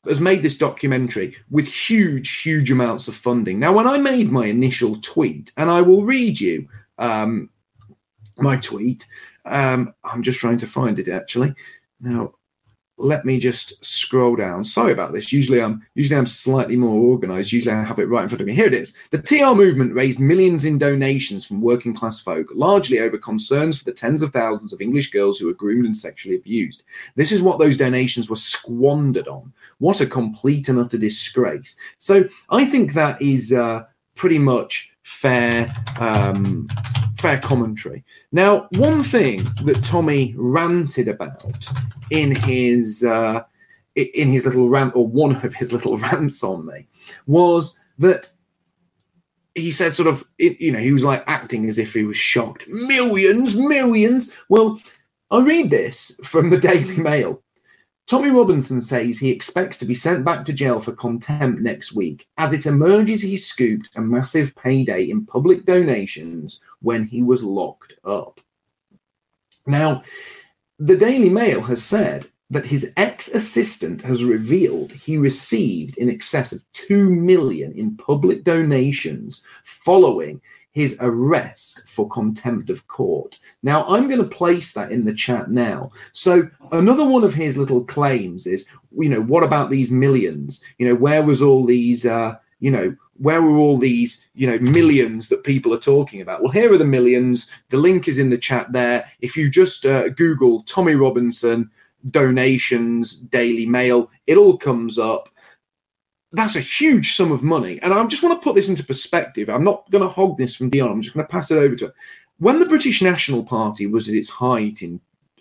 Speaker 2: has made this documentary with huge amounts of funding. Now, when I made my initial tweet, and I will read you my tweet, I'm just trying to find it actually. Now, let me just scroll down. Sorry about this. Usually I'm slightly more organized. Usually I have it right in front of me. Here it is. The TR movement raised millions in donations from working class folk, largely over concerns for the tens of thousands of English girls who were groomed and sexually abused. This is what those donations were squandered on. What a complete and utter disgrace. So I think that is pretty much fair commentary. Now, one thing that Tommy ranted about in his little rant, or one of his little rants on me, was that he said sort of, he was like acting as if he was shocked. Millions. Well, I read this from the Daily Mail. Tommy Robinson says he expects to be sent back to jail for contempt next week, as it emerges he scooped a massive payday in public donations when he was locked up. Now, the Daily Mail has said that his ex-assistant has revealed he received in excess of $2 million in public donations following his arrest for contempt of court. Now, I'm going to place that in the chat now. So another one of his little claims is, what about these millions? Where was all these, where were all these, millions that people are talking about? Well, here are the millions. The link is in the chat there. If you just Google Tommy Robinson donations, Daily Mail, it all comes up. That's a huge sum of money. And I just want to put this into perspective. I'm not going to hog this from Dion. I'm just going to pass it over to her. When the British National Party was at its height in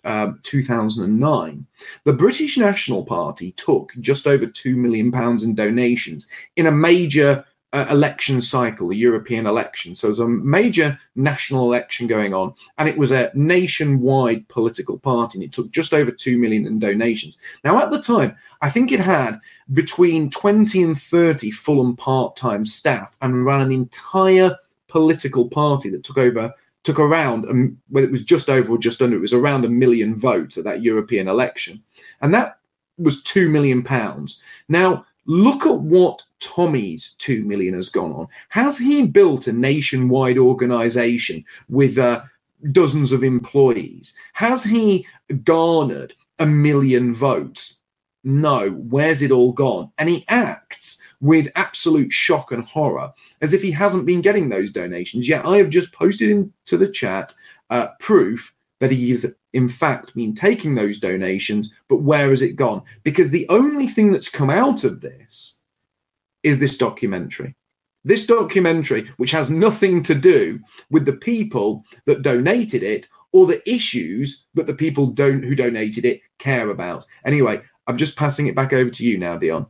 Speaker 2: 2009, the British National Party took just over £2 million in donations in a major election cycle, the European election. So there's a major national election going on, and it was a nationwide political party, and it took just over 2 million in donations. Now, at the time, I think it had between 20 and 30 full and part-time staff and ran an entire political party that took around, whether it was just over or just under, it was around 1 million votes at that European election. And that was £2 million. Now, look at what Tommy's 2 million has gone on. Has he built a nationwide organization with dozens of employees? Has he garnered 1 million votes? No. Where's it all gone? And he acts with absolute shock and horror as if he hasn't been getting those donations. Yet I have just posted into the chat proof that he has in fact been taking those donations, but where has it gone? Because the only thing that's come out of this is this documentary. This documentary, which has nothing to do with the people that donated it or the issues that the people who donated it care about. Anyway, I'm just passing it back over to you now, Dion.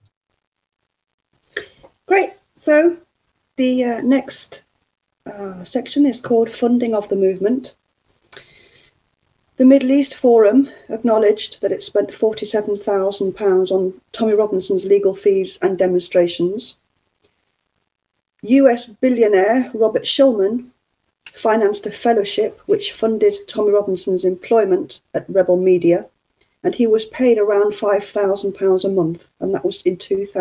Speaker 3: Great. So the next section is called Funding of the Movement. The Middle East Forum acknowledged that it spent £47,000 on Tommy Robinson's legal fees and demonstrations. US billionaire Robert Shulman financed a fellowship which funded Tommy Robinson's employment at Rebel Media, and he was paid around £5,000 a month, and that was in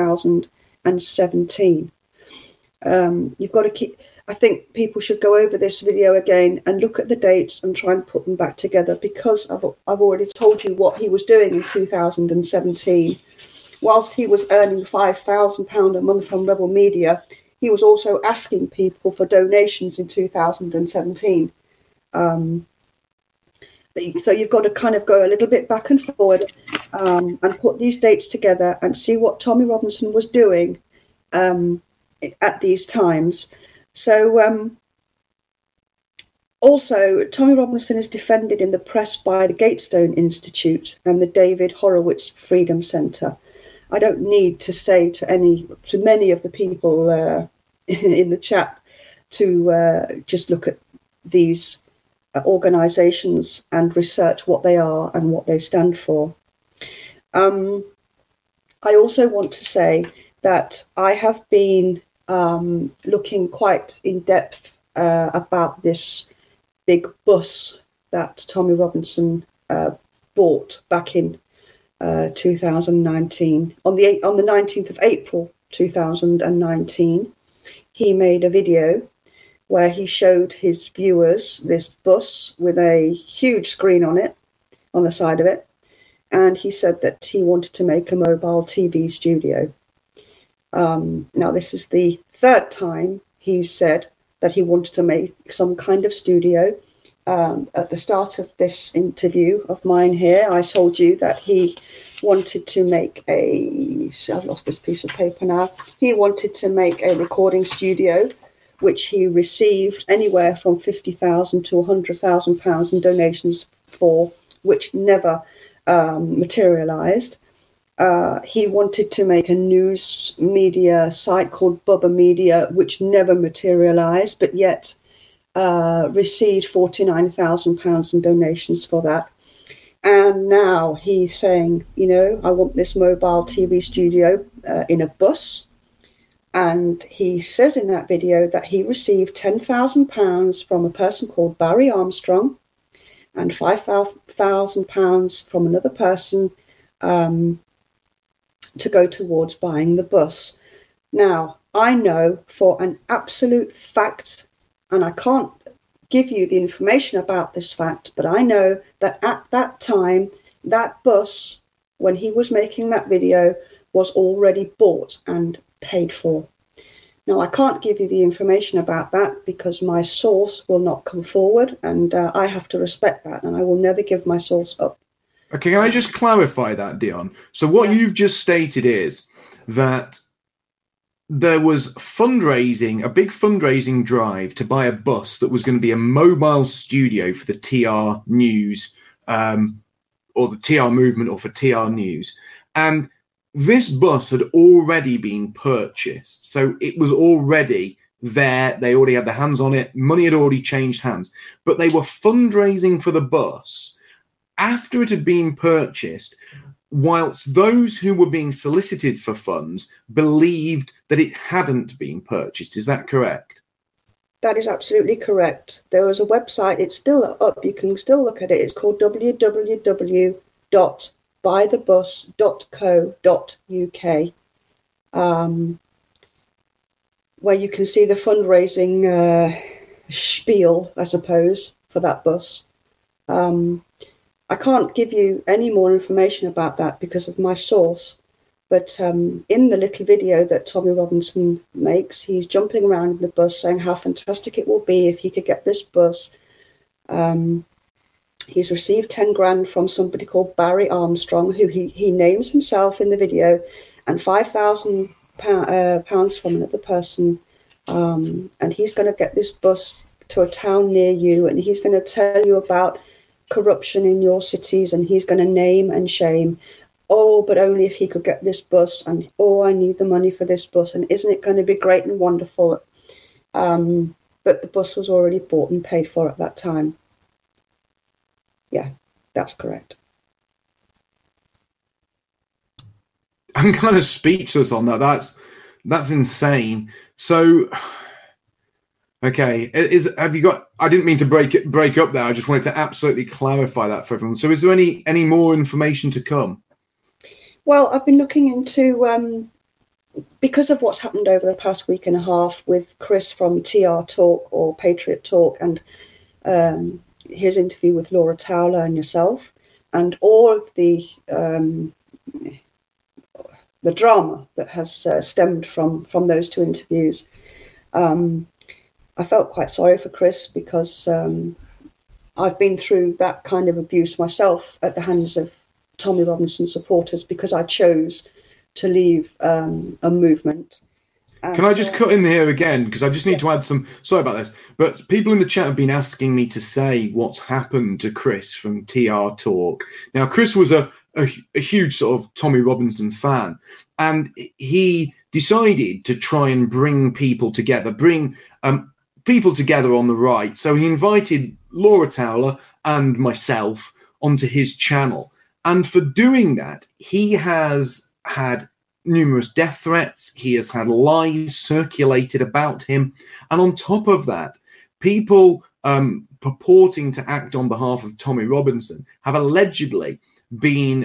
Speaker 3: 2017. You've got to keep... I think people should go over this video again and look at the dates and try and put them back together, because I've already told you what he was doing in 2017. Whilst he was earning £5,000 a month from Rebel Media, he was also asking people for donations in 2017. So you've got to kind of go a little bit back and forward and put these dates together and see what Tommy Robinson was doing at these times. So also, Tommy Robinson is defended in the press by the Gatestone Institute and the David Horowitz Freedom Centre. I don't need to say to many of the people in the chat to just look at these organisations and research what they are and what they stand for. I also want to say that I have been looking quite in depth about this big bus that Tommy Robinson bought back in 2019. On the 19th of April 2019, he made a video where he showed his viewers this bus with a huge screen on it, on the side of it, and he said that he wanted to make a mobile TV studio. Now, this is the third time he said that he wanted to make some kind of studio. At the start of this interview of mine here, I told you that he wanted to make I've lost this piece of paper now. He wanted to make a recording studio, which he received anywhere from £50,000 to £100,000 in donations for, which never materialised. He wanted to make a news media site called Bubba Media, which never materialised, but yet received £49,000 in donations for that. And now he's saying, I want this mobile TV studio in a bus. And he says in that video that he received £10,000 from a person called Barry Armstrong and £5,000 from another person to go towards buying the bus. Now, I know for an absolute fact, and I can't give you the information about this fact, but I know that at that time, that bus, when he was making that video, was already bought and paid for. Now, I can't give you the information about that because my source will not come forward, and I have to respect that, and I will never give my source up.
Speaker 2: Okay, can I just clarify that, Dion? So what you've just stated is that there was a big fundraising drive to buy a bus that was going to be a mobile studio for the TR News or the TR movement or for TR News. And this bus had already been purchased. So it was already there. They already had their hands on it. Money had already changed hands. But they were fundraising for the bus after it had been purchased, whilst those who were being solicited for funds believed that it hadn't been purchased. Is that correct?
Speaker 3: That is absolutely correct. There was a website, it's still up, you can still look at it. It's called www.buythebus.co.uk, where you can see the fundraising spiel, I suppose, for that bus. I can't give you any more information about that because of my source, but in the little video that Tommy Robinson makes, he's jumping around in the bus saying how fantastic it will be if he could get this bus. He's received 10 grand from somebody called Barry Armstrong, who he names himself in the video, and £5,000 from another person. And he's going to get this bus to a town near you, and he's going to tell you about corruption in your cities, and he's going to name and shame. Oh, but only if he could get this bus, and I need the money for this bus, and isn't it going to be great and wonderful? But the bus was already bought and paid for at that time. Yeah, that's correct.
Speaker 2: I'm kind of speechless on that. That's insane. So, okay, have you got? I didn't mean to break up there. I just wanted to absolutely clarify that for everyone. So, is there any more information to come?
Speaker 3: Well, I've been looking into because of what's happened over the past week and a half with Chris from TR Talk or Patriot Talk, and his interview with Laura Towler and yourself, and all of the drama that has stemmed from those two interviews. I felt quite sorry for Chris because I've been through that kind of abuse myself at the hands of Tommy Robinson supporters because I chose to leave a movement. And
Speaker 2: can I just cut in here again? Because I just need to add some... Sorry about this. But people in the chat have been asking me to say what's happened to Chris from TR Talk. Now, Chris was a huge sort of Tommy Robinson fan. And he decided to try and bring people together, people together on the right. So he invited Laura Towler and myself onto his channel. And for doing that, he has had numerous death threats. He has had lies circulated about him. And on top of that, people purporting to act on behalf of Tommy Robinson have allegedly been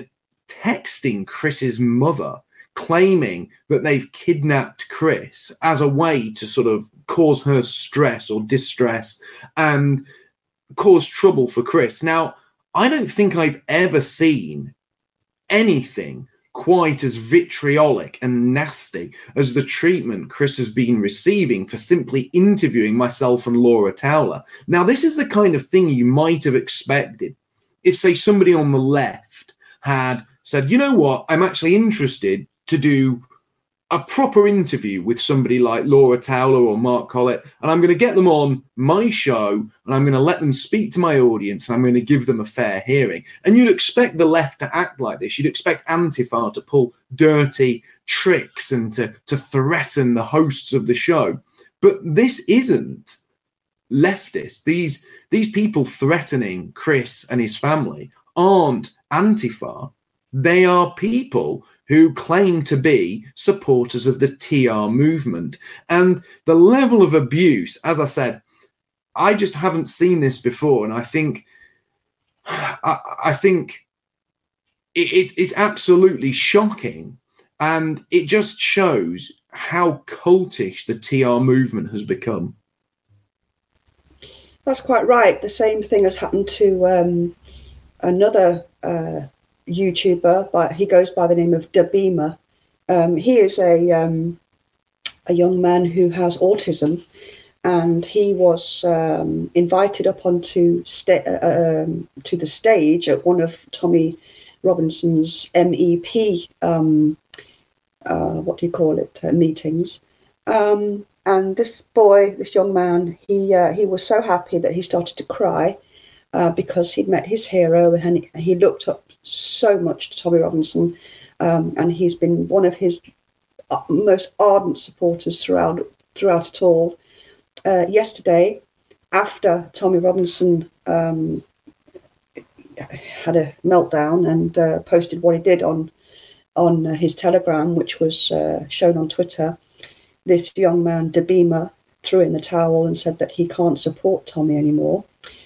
Speaker 2: texting Chris's mother, claiming that they've kidnapped Chris as a way to sort of cause her stress or distress and cause trouble for Chris. Now, I don't think I've ever seen anything quite as vitriolic and nasty as the treatment Chris has been receiving for simply interviewing myself and Laura Towler. Now, this is the kind of thing you might have expected if, say, somebody on the left had said, you know what, I'm actually interested to do a proper interview with somebody like Laura Towler or Mark Collett, and I'm going to get them on my show, and I'm going to let them speak to my audience, and I'm going to give them a fair hearing. And you'd expect the left to act like this. You'd expect Antifa to pull dirty tricks and to threaten the hosts of the show. But this isn't leftist. These people threatening Chris and his family aren't Antifa. They are people who claim to be supporters of the TR movement. And the level of abuse, as I said, I just haven't seen this before. And I think it's absolutely shocking. And it just shows how cultish the TR movement has become.
Speaker 3: That's quite right. The same thing has happened to another YouTuber, but he goes by the name of Dabima. He is a young man who has autism, and he was invited up onto to the stage at one of Tommy Robinson's MEP meetings. And this young man, he was so happy that he started to cry because he'd met his hero, and he looked up so much to Tommy Robinson, and he's been one of his most ardent supporters throughout it all. Yesterday, after Tommy Robinson had a meltdown and posted what he did on his Telegram, which was shown on Twitter, this young man, Dabima, threw in the towel and said that he can't support Tommy anymore.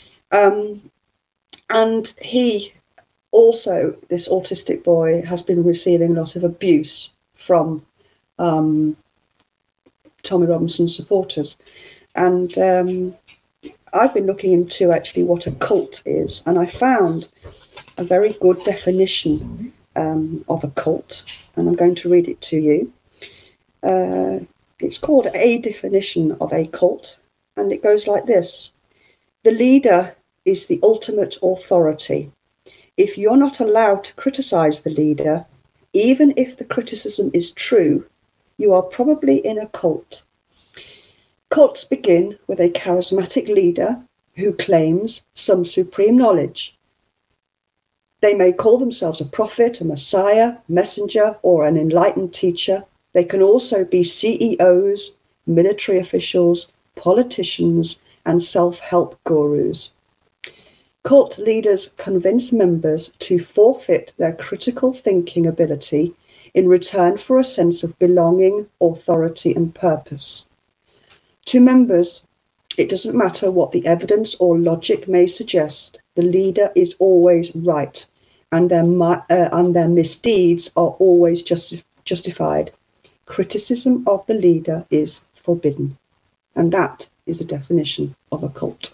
Speaker 3: And he also, this autistic boy, has been receiving a lot of abuse from Tommy Robinson supporters. And I've been looking into actually what a cult is, and I found a very good definition of a cult, and I'm going to read it to you. It's called A Definition of a Cult, and it goes like this. The leader is the ultimate authority. If you're not allowed to criticize the leader, even if the criticism is true, you are probably in a cult. Cults begin with a charismatic leader who claims some supreme knowledge. They may call themselves a prophet, a messiah, messenger, or an enlightened teacher. They can also be CEOs, military officials, politicians, and self-help gurus. Cult leaders convince members to forfeit their critical thinking ability in return for a sense of belonging, authority, and purpose. To members, it doesn't matter what the evidence or logic may suggest, the leader is always right, and their misdeeds are always justified. Criticism of the leader is forbidden. And that is a definition of a cult.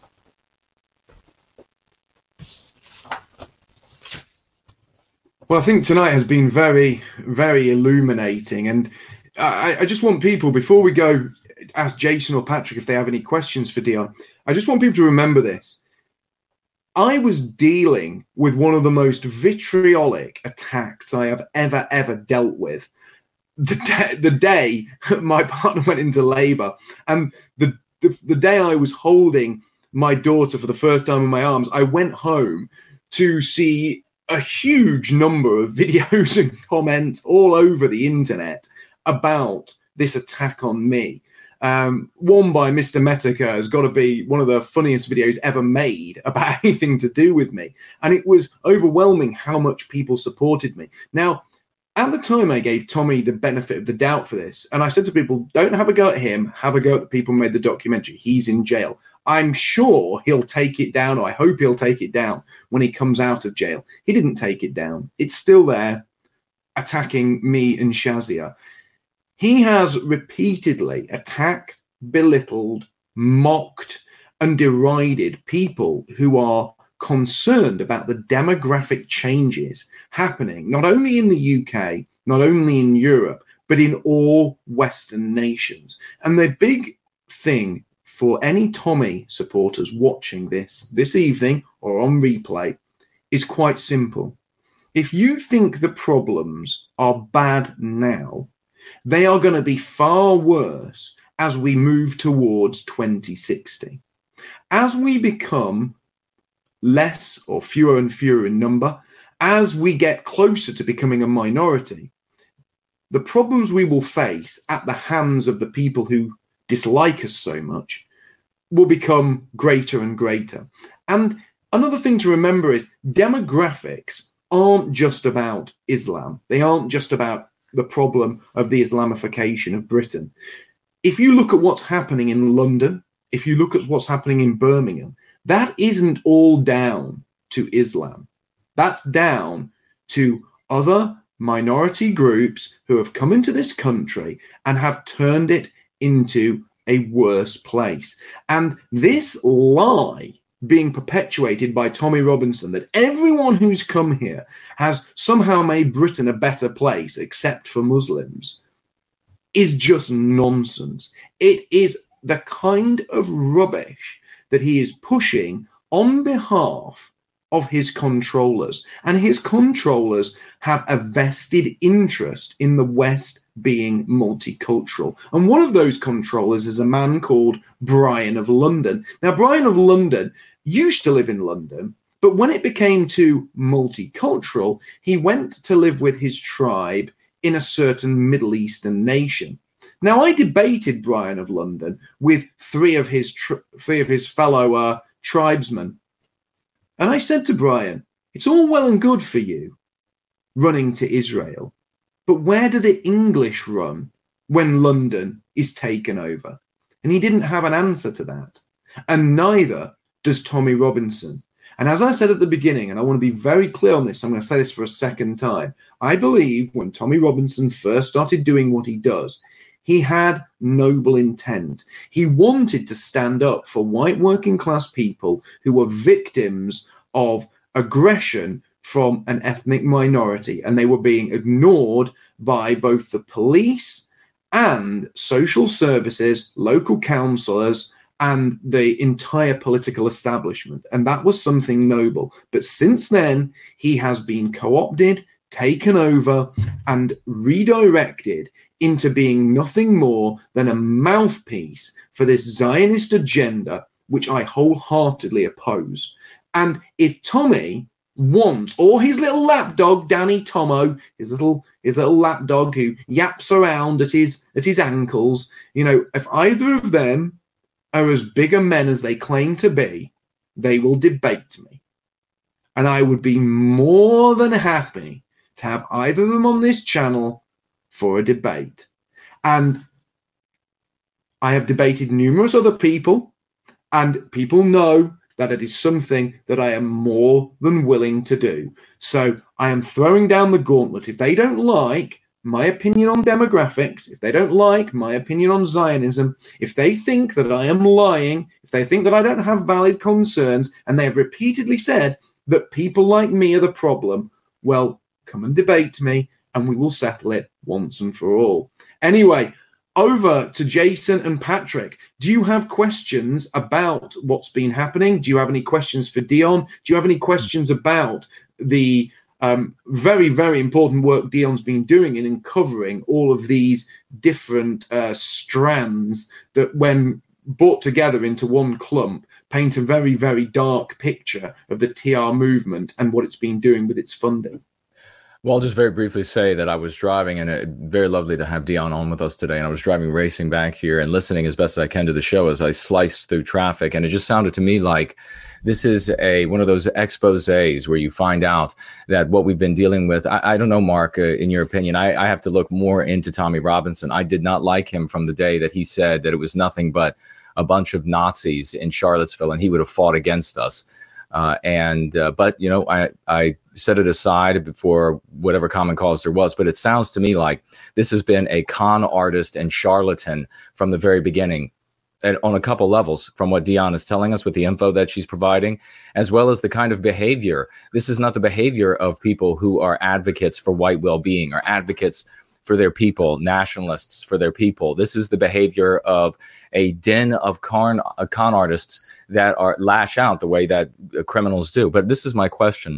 Speaker 2: Well, I think tonight has been very, very illuminating. And I just want people, before we go ask Jason or Patrick if they have any questions for Dion, I just want people to remember this. I was dealing with one of the most vitriolic attacks I have ever dealt with. The day my partner went into labor, and the day I was holding my daughter for the first time in my arms, I went home to see a huge number of videos and comments all over the internet about this attack on me. One by Mr. Metica has got to be one of the funniest videos ever made about anything to do with me. And it was overwhelming how much people supported me. Now, at the time, I gave Tommy the benefit of the doubt for this. And I said to people, don't have a go at him, have a go at the people who made the documentary. He's in jail. I'm sure he'll take it down, or I hope he'll take it down when he comes out of jail. He didn't take it down. It's still there, attacking me and Shazia. He has repeatedly attacked, belittled, mocked, and derided people who are concerned about the demographic changes happening, not only in the UK, not only in Europe, but in all Western nations. And the big thing for any Tommy supporters watching this evening or on replay is quite simple. If you think the problems are bad now, they are going to be far worse as we move towards 2060. As we become less or fewer and fewer in number, as we get closer to becoming a minority, the problems we will face at the hands of the people who dislike us so much will become greater and greater. And another thing to remember is demographics aren't just about Islam. They aren't just about the problem of the Islamification of Britain. If you look at what's happening in London, if you look at what's happening in Birmingham, that isn't all down to Islam. That's down to other minority groups who have come into this country and have turned it into a worse place. And this lie being perpetuated by Tommy Robinson, that everyone who's come here has somehow made Britain a better place except for Muslims, is just nonsense. It is the kind of rubbish that he is pushing on behalf of his controllers. And his controllers have a vested interest in the West being multicultural. And one of those controllers is a man called Brian of London. Now, Brian of London used to live in London, but when it became too multicultural, he went to live with his tribe in a certain Middle Eastern nation. Now, I debated Brian of London with three of his fellow tribesmen. And I said to Brian, it's all well and good for you running to Israel, but where do the English run when London is taken over? And he didn't have an answer to that. And neither does Tommy Robinson. And as I said at the beginning, and I want to be very clear on this, I'm going to say this for a second time. I believe when Tommy Robinson first started doing what he does, he had noble intent. He wanted to stand up for white working class people who were victims of aggression from an ethnic minority, and they were being ignored by both the police and social services, local councillors, and the entire political establishment. And that was something noble. But since then, he has been co-opted, taken over, and redirected into being nothing more than a mouthpiece for this Zionist agenda, which I wholeheartedly oppose. And if Tommy wants, or his little lapdog, Danny Tomo, his little lapdog who yaps around at his ankles, if either of them are as big a men as they claim to be, they will debate me. And I would be more than happy to have either of them on this channel for a debate. And I have debated numerous other people, and people know that it is something that I am more than willing to do. So I am throwing down the gauntlet. If they don't like my opinion on demographics, if they don't like my opinion on Zionism, if they think that I am lying, if they think that I don't have valid concerns, and they have repeatedly said that people like me are the problem, well, come and debate me, and we will settle it once and for all. Anyway, over to Jason and Patrick. Do you have questions about what's been happening? Do you have any questions for Dion? Do you have any questions about the very, very important work Dion's been doing in uncovering all of these different strands that, when brought together into one clump, paint a very, very dark picture of the TR movement and what it's been doing with its funding?
Speaker 5: Well, I'll just very briefly say that I was driving, and very lovely to have Dion on with us today. And I was driving, racing back here and listening as best as I can to the show as I sliced through traffic. And it just sounded to me like this is one of those exposés where you find out that what we've been dealing with. I don't know, Mark, in your opinion, I have to look more into Tommy Robinson. I did not like him from the day that he said that it was nothing but a bunch of Nazis in Charlottesville, and he would have fought against us. But you know, I set it aside for whatever common cause there was. But it sounds to me like this has been a con artist and charlatan from the very beginning, and on a couple levels, from what Dion is telling us with the info that she's providing, as well as the kind of behavior. This is not the behavior of people who are advocates for white well-being or advocates for their people, nationalists for their people. This is the behavior of a den of con artists that are lash out the way that criminals do. But this is my question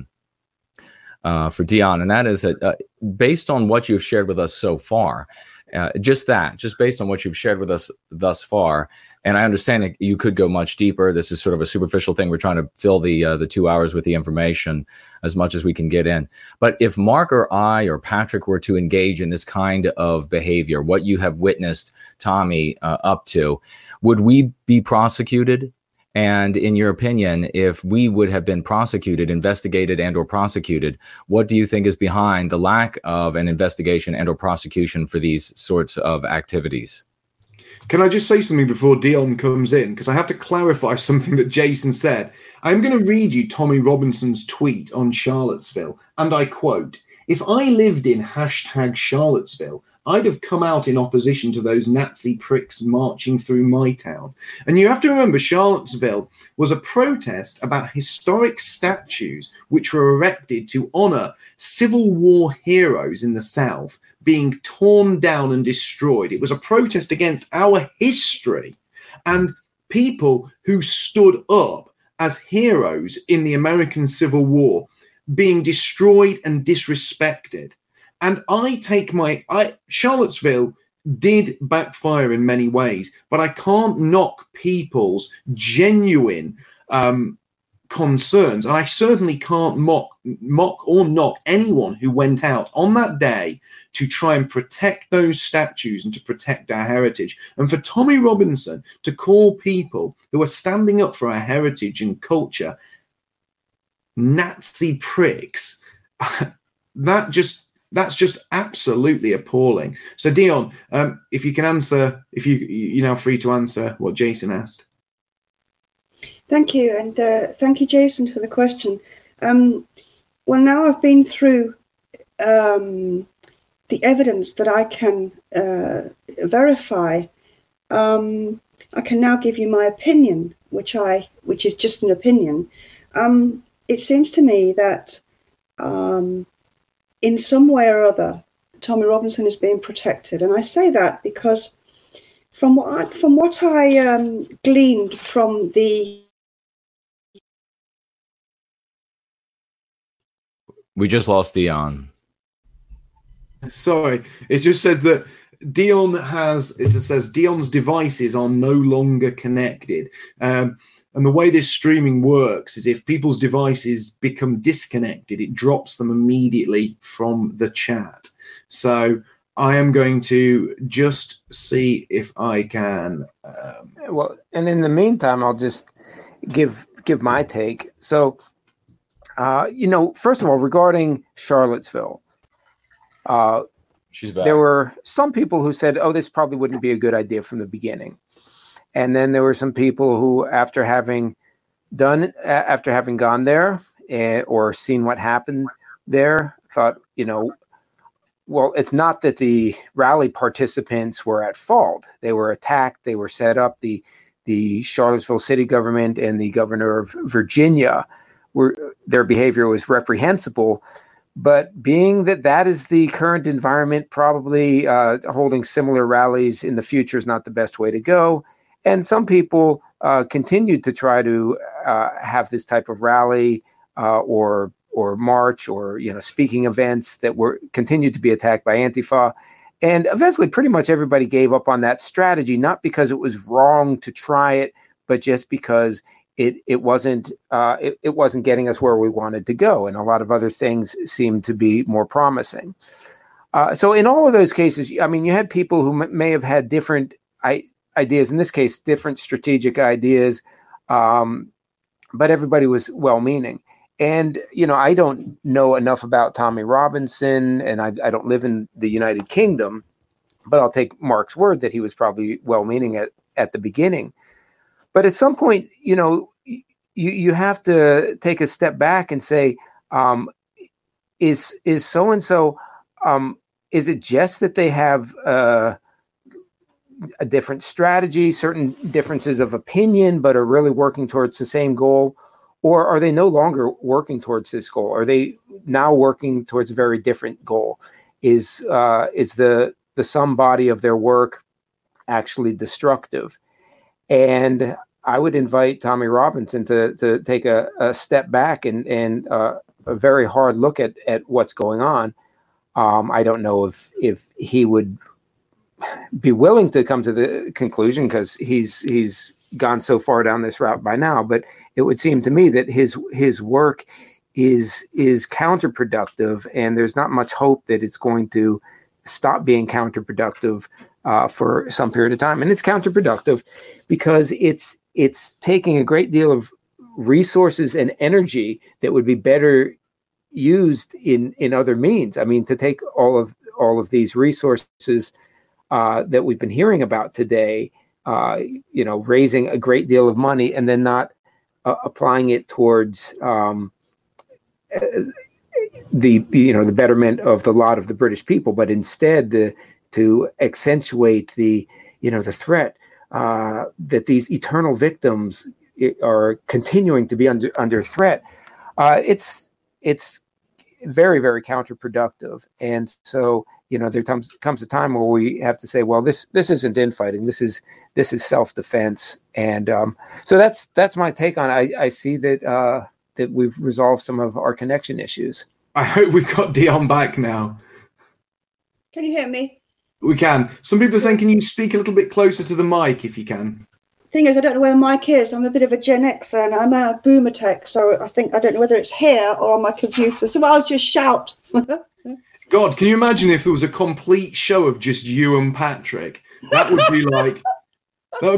Speaker 5: for Dion, and that is that based on what you've shared with us so far, just based on what you've shared with us thus far, and I understand that you could go much deeper. This is sort of a superficial thing. We're trying to fill the 2 hours with the information as much as we can get in. But if Mark or I or Patrick were to engage in this kind of behavior, what you have witnessed Tommy up to, would we be prosecuted? And in your opinion, if we would have been prosecuted, investigated, and or prosecuted, what do you think is behind the lack of an investigation and or prosecution for these sorts of activities?
Speaker 2: Can I just say something before Dion comes in? Because I have to clarify something that Jason said. I'm going to read you Tommy Robinson's tweet on Charlottesville, and I quote, "If I lived in #Charlottesville, I'd have come out in opposition to those Nazi pricks marching through my town." And you have to remember, Charlottesville was a protest about historic statues which were erected to honor Civil War heroes in the South being torn down and destroyed. It was a protest against our history and people who stood up as heroes in the American Civil War being destroyed and disrespected. And Charlottesville did backfire in many ways, but I can't knock people's genuine concerns. And I certainly can't mock or knock anyone who went out on that day to try and protect those statues and to protect our heritage. And for Tommy Robinson to call people who are standing up for our heritage and culture Nazi pricks, that's just absolutely appalling. So Dion, if you can answer, you're now free to answer what Jason asked.
Speaker 3: Thank you, and thank you, Jason, for the question. Well, now I've been through the evidence that I can verify. I can now give you my opinion, which is just an opinion. It seems to me that in some way or other, Tommy Robinson is being protected, and I say that because from what I gleaned from the.
Speaker 5: We just lost Dion.
Speaker 2: Sorry, it just says that Dion's devices are no longer connected. And the way this streaming works is if people's devices become disconnected, it drops them immediately from the chat. So I am going to just see if I can.
Speaker 4: Well, and in the meantime, I'll just give my take. So, first of all, regarding Charlottesville,
Speaker 5: she's back. There
Speaker 4: were some people who said, "Oh, this probably wouldn't be a good idea from the beginning." And then there were some people who, after having gone there or seen what happened there, thought, well, it's not that the rally participants were at fault. They were attacked. They were set up. The Charlottesville city government and the governor of Virginia, their behavior was reprehensible. But being that is the current environment, probably holding similar rallies in the future is not the best way to go. And some people continued to try to have this type of rally or march or speaking events that were continued to be attacked by Antifa. And eventually, pretty much everybody gave up on that strategy, not because it was wrong to try it, but just because it wasn't getting us where we wanted to go, and a lot of other things seemed to be more promising. So in all of those cases, I mean, you had people who may have had different ideas, in this case, different strategic ideas, but everybody was well-meaning. And, I don't know enough about Tommy Robinson, and I don't live in the United Kingdom, but I'll take Mark's word that he was probably well-meaning at the beginning. But at some point, you have to take a step back and say, is so and so? Is it just that they have a different strategy, certain differences of opinion, but are really working towards the same goal? Or are they no longer working towards this goal? Are they now working towards a very different goal? Is the sum body of their work actually destructive? And I would invite Tommy Robinson to take a step back and a very hard look at what's going on. I don't know if he would be willing to come to the conclusion, because he's gone so far down this route by now, but it would seem to me that his work is counterproductive, and there's not much hope that it's going to stop being counterproductive for some period of time. And it's counterproductive because it's taking a great deal of resources and energy that would be better used in other means. I mean, to take all of these resources that we've been hearing about today, raising a great deal of money and then not applying it towards the betterment of the lot of the British people, but instead to accentuate the threat that these eternal victims are continuing to be under threat. It's very, very counterproductive. And so, there comes a time where we have to say, well, this isn't infighting. This is self-defense. And so that's my take on it. I see that we've resolved some of our connection issues.
Speaker 2: I hope we've got Dion back now.
Speaker 3: Can you hear me?
Speaker 2: We can. Some people are saying, can you speak a little bit closer to the mic if you can?
Speaker 3: Thing is, I don't know where the mic is. I'm a bit of a Gen Xer and I'm a boomer tech, so I don't know whether it's here or on my computer. So I'll just shout.
Speaker 2: God, can you imagine if there was a complete show of just you and Patrick? That would be like. I'm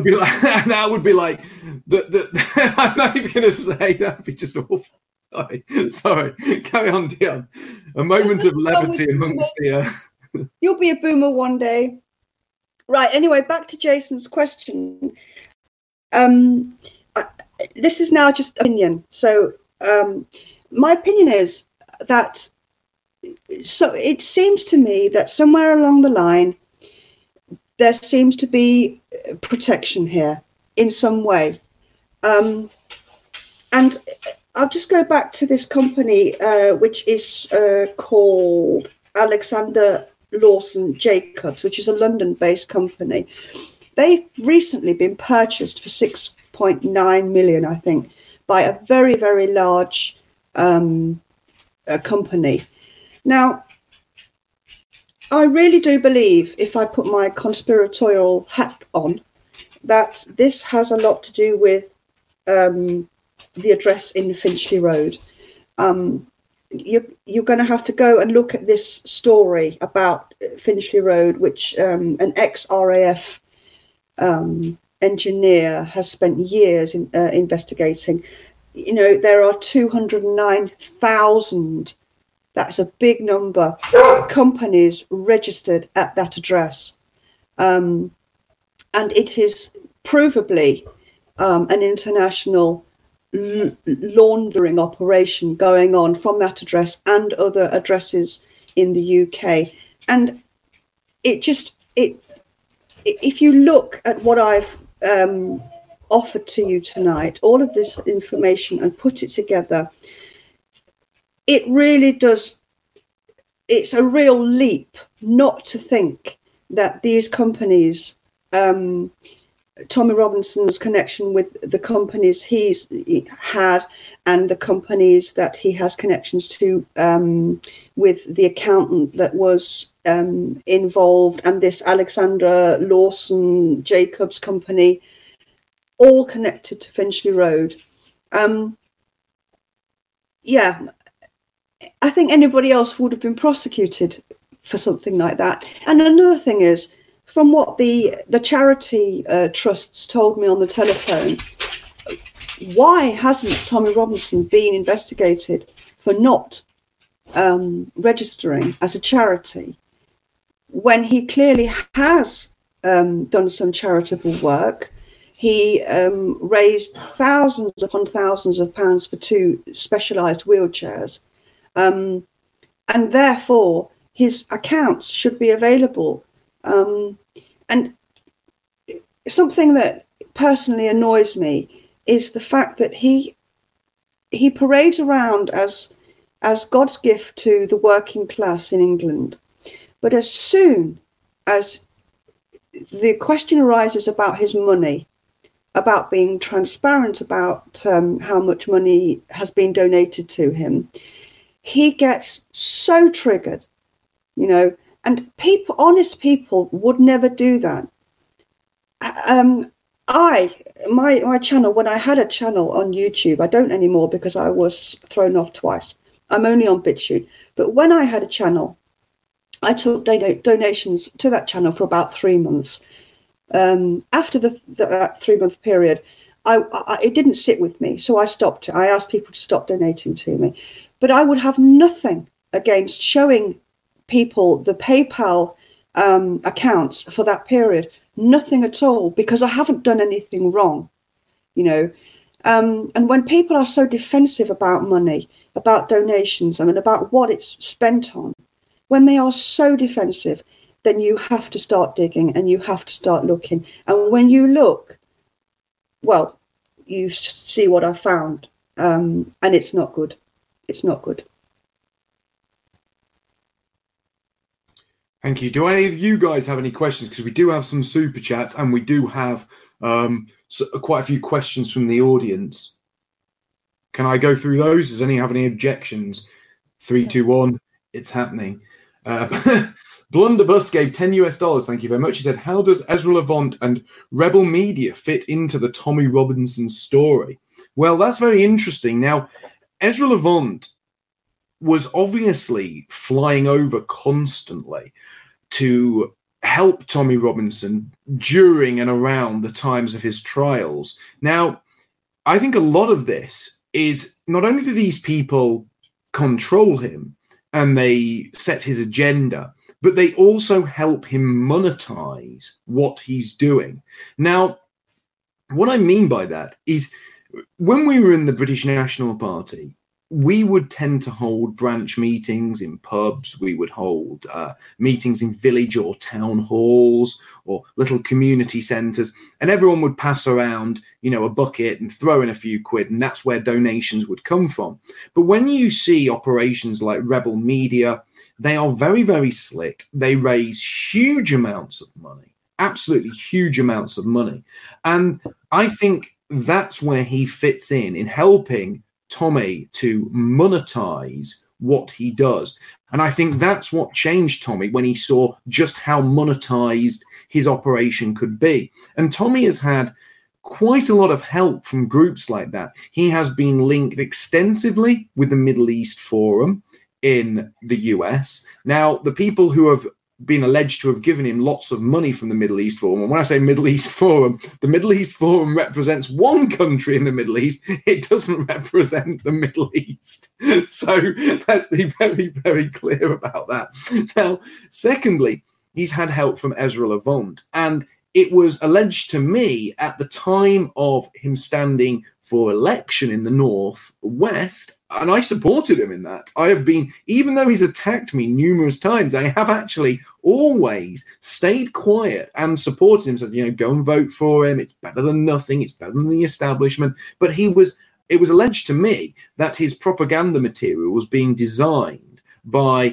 Speaker 2: not even going to say that'd be just awful. Sorry. Carry on, Dion. A moment of levity amongst the.
Speaker 3: You'll be a boomer one day. Right. Anyway, back to Jason's question. This is now just opinion. So my opinion is that. So it seems to me that somewhere along the line, there seems to be protection here in some way. And I'll just go back to this company, which is called Alexander Lawson Jacobs, which is a London-based company. They've recently been purchased for 6.9 million, I think, by a very, very large company. Now, I really do believe, if I put my conspiratorial hat on, that this has a lot to do with the address in Finchley Road. You're going to have to go and look at this story about Finchley Road, which an ex-RAF engineer has spent years investigating. There are 209,000. That's a big number. Companies registered at that address. And it is provably an international laundering operation going on from that address and other addresses in the UK. And if you look at what I've offered to you tonight, all of this information, and put it together, it really does. It's a real leap not to think that these companies, Tommy Robinson's connection with the companies he had and the companies that he has connections to with the accountant that was involved, and this Alexander Lawson Jacobs company, all connected to Finchley Road. I think anybody else would have been prosecuted for something like that. And another thing is, from what the charity trusts told me on the telephone, why hasn't Tommy Robinson been investigated for not registering as a charity when he clearly has done some charitable work? He raised thousands upon thousands of pounds for 2 specialised wheelchairs. And therefore, his accounts should be available. And something that personally annoys me is the fact that he parades around as God's gift to the working class in England. But as soon as the question arises about his money, about being transparent about how much money has been donated to him, he gets so triggered, you know, and honest people would never do that. My channel, when I had a channel on YouTube, I don't anymore because I was thrown off twice. I'm only on BitChute. But when I had a channel, I took donations to that channel for about 3 months. After that 3-month period, it didn't sit with me, so I stopped. I asked people to stop donating to me. But I would have nothing against showing people the PayPal accounts for that period. Nothing at all, because I haven't done anything wrong, you know. And when people are so defensive about money, about donations, and about what it's spent on, when they are so defensive, then you have to start digging and you have to start looking. And when you look, well, you see what I found, and it's not good. It's not good.
Speaker 2: Thank you. Do any of you guys have any questions? Because we do have some super chats and we do have quite a few questions from the audience. Can I go through those? Does anyone have any objections? 3, 2, 1. It's happening. Blunderbuss gave $10. Thank you very much. He said, how does Ezra Levant and Rebel Media fit into the Tommy Robinson story? Well, that's very interesting. Now, Ezra Levant was obviously flying over constantly to help Tommy Robinson during and around the times of his trials. Now, I think a lot of this is not only do these people control him and they set his agenda, but they also help him monetize what he's doing. Now, what I mean by that is when we were in the British National Party, we would tend to hold branch meetings in pubs. We would hold meetings in village or town halls or little community centres, and everyone would pass around, you know, a bucket and throw in a few quid, and that's where donations would come from. But when you see operations like Rebel Media, they are very, very slick. They raise huge amounts of money, absolutely huge amounts of money. And I think that's where he fits in helping Tommy to monetize what he does. And I think that's what changed Tommy when he saw just how monetized his operation could be. And Tommy has had quite a lot of help from groups like that. He has been linked extensively with the Middle East Forum in the US. Now, the people who have been alleged to have given him lots of money from the Middle East Forum. And when I say Middle East Forum, the Middle East Forum represents one country in the Middle East. It doesn't represent the Middle East. So let's be very, very clear about that. Now, secondly, he's had help from Ezra Levant. And it was alleged to me at the time of him standing for election in the Northwest, and I supported him in that. I have been, even though he's attacked me numerous times, I have actually always stayed quiet and supported him. Said, you know, go and vote for him. It's better than nothing. It's better than the establishment. But it was alleged to me that his propaganda material was being designed by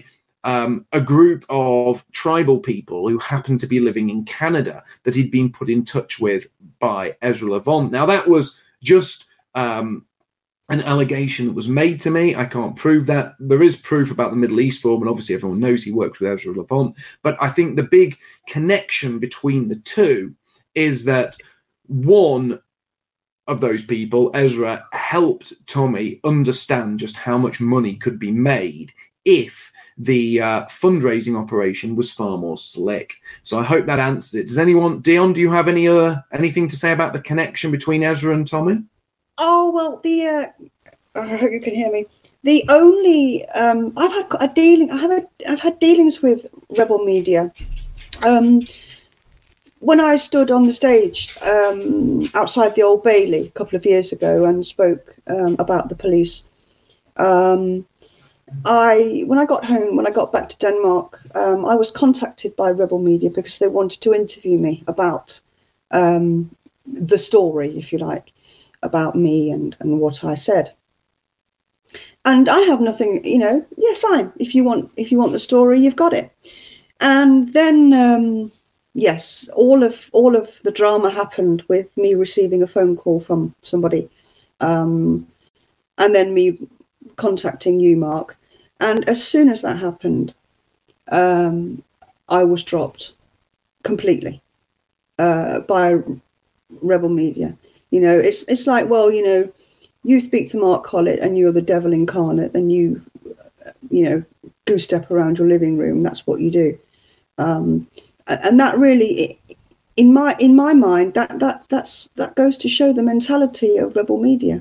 Speaker 2: a group of tribal people who happened to be living in Canada that he'd been put in touch with by Ezra Levant. Now, that was just an allegation that was made to me. I can't prove that. There is proof about the Middle East Forum, and obviously everyone knows he worked with Ezra Levant. But I think the big connection between the two is that one of those people, Ezra, helped Tommy understand just how much money could be made if the fundraising operation was far more slick. So I hope that answers it. Does anyone, Dion, do you have anything to say about the connection between Ezra and Tommy?
Speaker 3: Oh, well, I hope you can hear me. The only I've had dealings with Rebel Media. when I stood on the stage outside the Old Bailey a couple of years ago and spoke about the police, when I got home, when I got back to Denmark, I was contacted by Rebel Media because they wanted to interview me about the story, if you like, about me and what I said. And I have nothing, yeah, fine. If you want the story, you've got it. And then, yes, all of the drama happened with me receiving a phone call from somebody, and then me contacting you, Mark. And as soon as that happened, I was dropped completely by Rebel Media. It's like, well, you speak to Mark Hollett and you're the devil incarnate, and you goose step around your living room. That's what you do. And that really, in my mind, that goes to show the mentality of Rebel Media.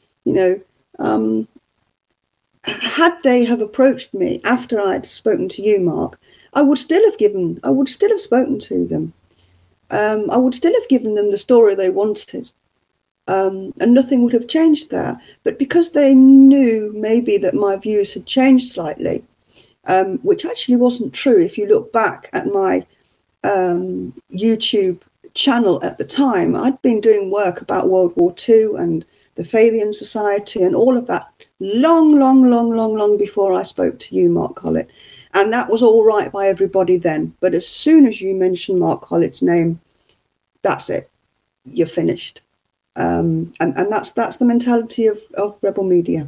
Speaker 3: Had they have approached me after I'd spoken to you, Mark, I would still have spoken to them. I would still have given them the story they wanted. And nothing would have changed there. But because they knew maybe that my views had changed slightly, which actually wasn't true. If you look back at my YouTube channel at the time, I'd been doing work about World War II and the Fabian Society and all of that long before I spoke to you, Mark Hollett. And that was all right by everybody then. But as soon as you mention Mark Hollett's name, that's it. You're finished. And that's the mentality of Rebel Media.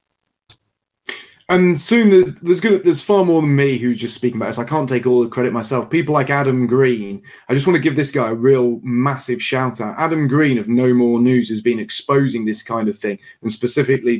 Speaker 2: And soon there's far more than me who's just speaking about this. I can't take all the credit myself. People like Adam Green. I just want to give this guy a real massive shout out. Adam Green of No More News has been exposing this kind of thing, and specifically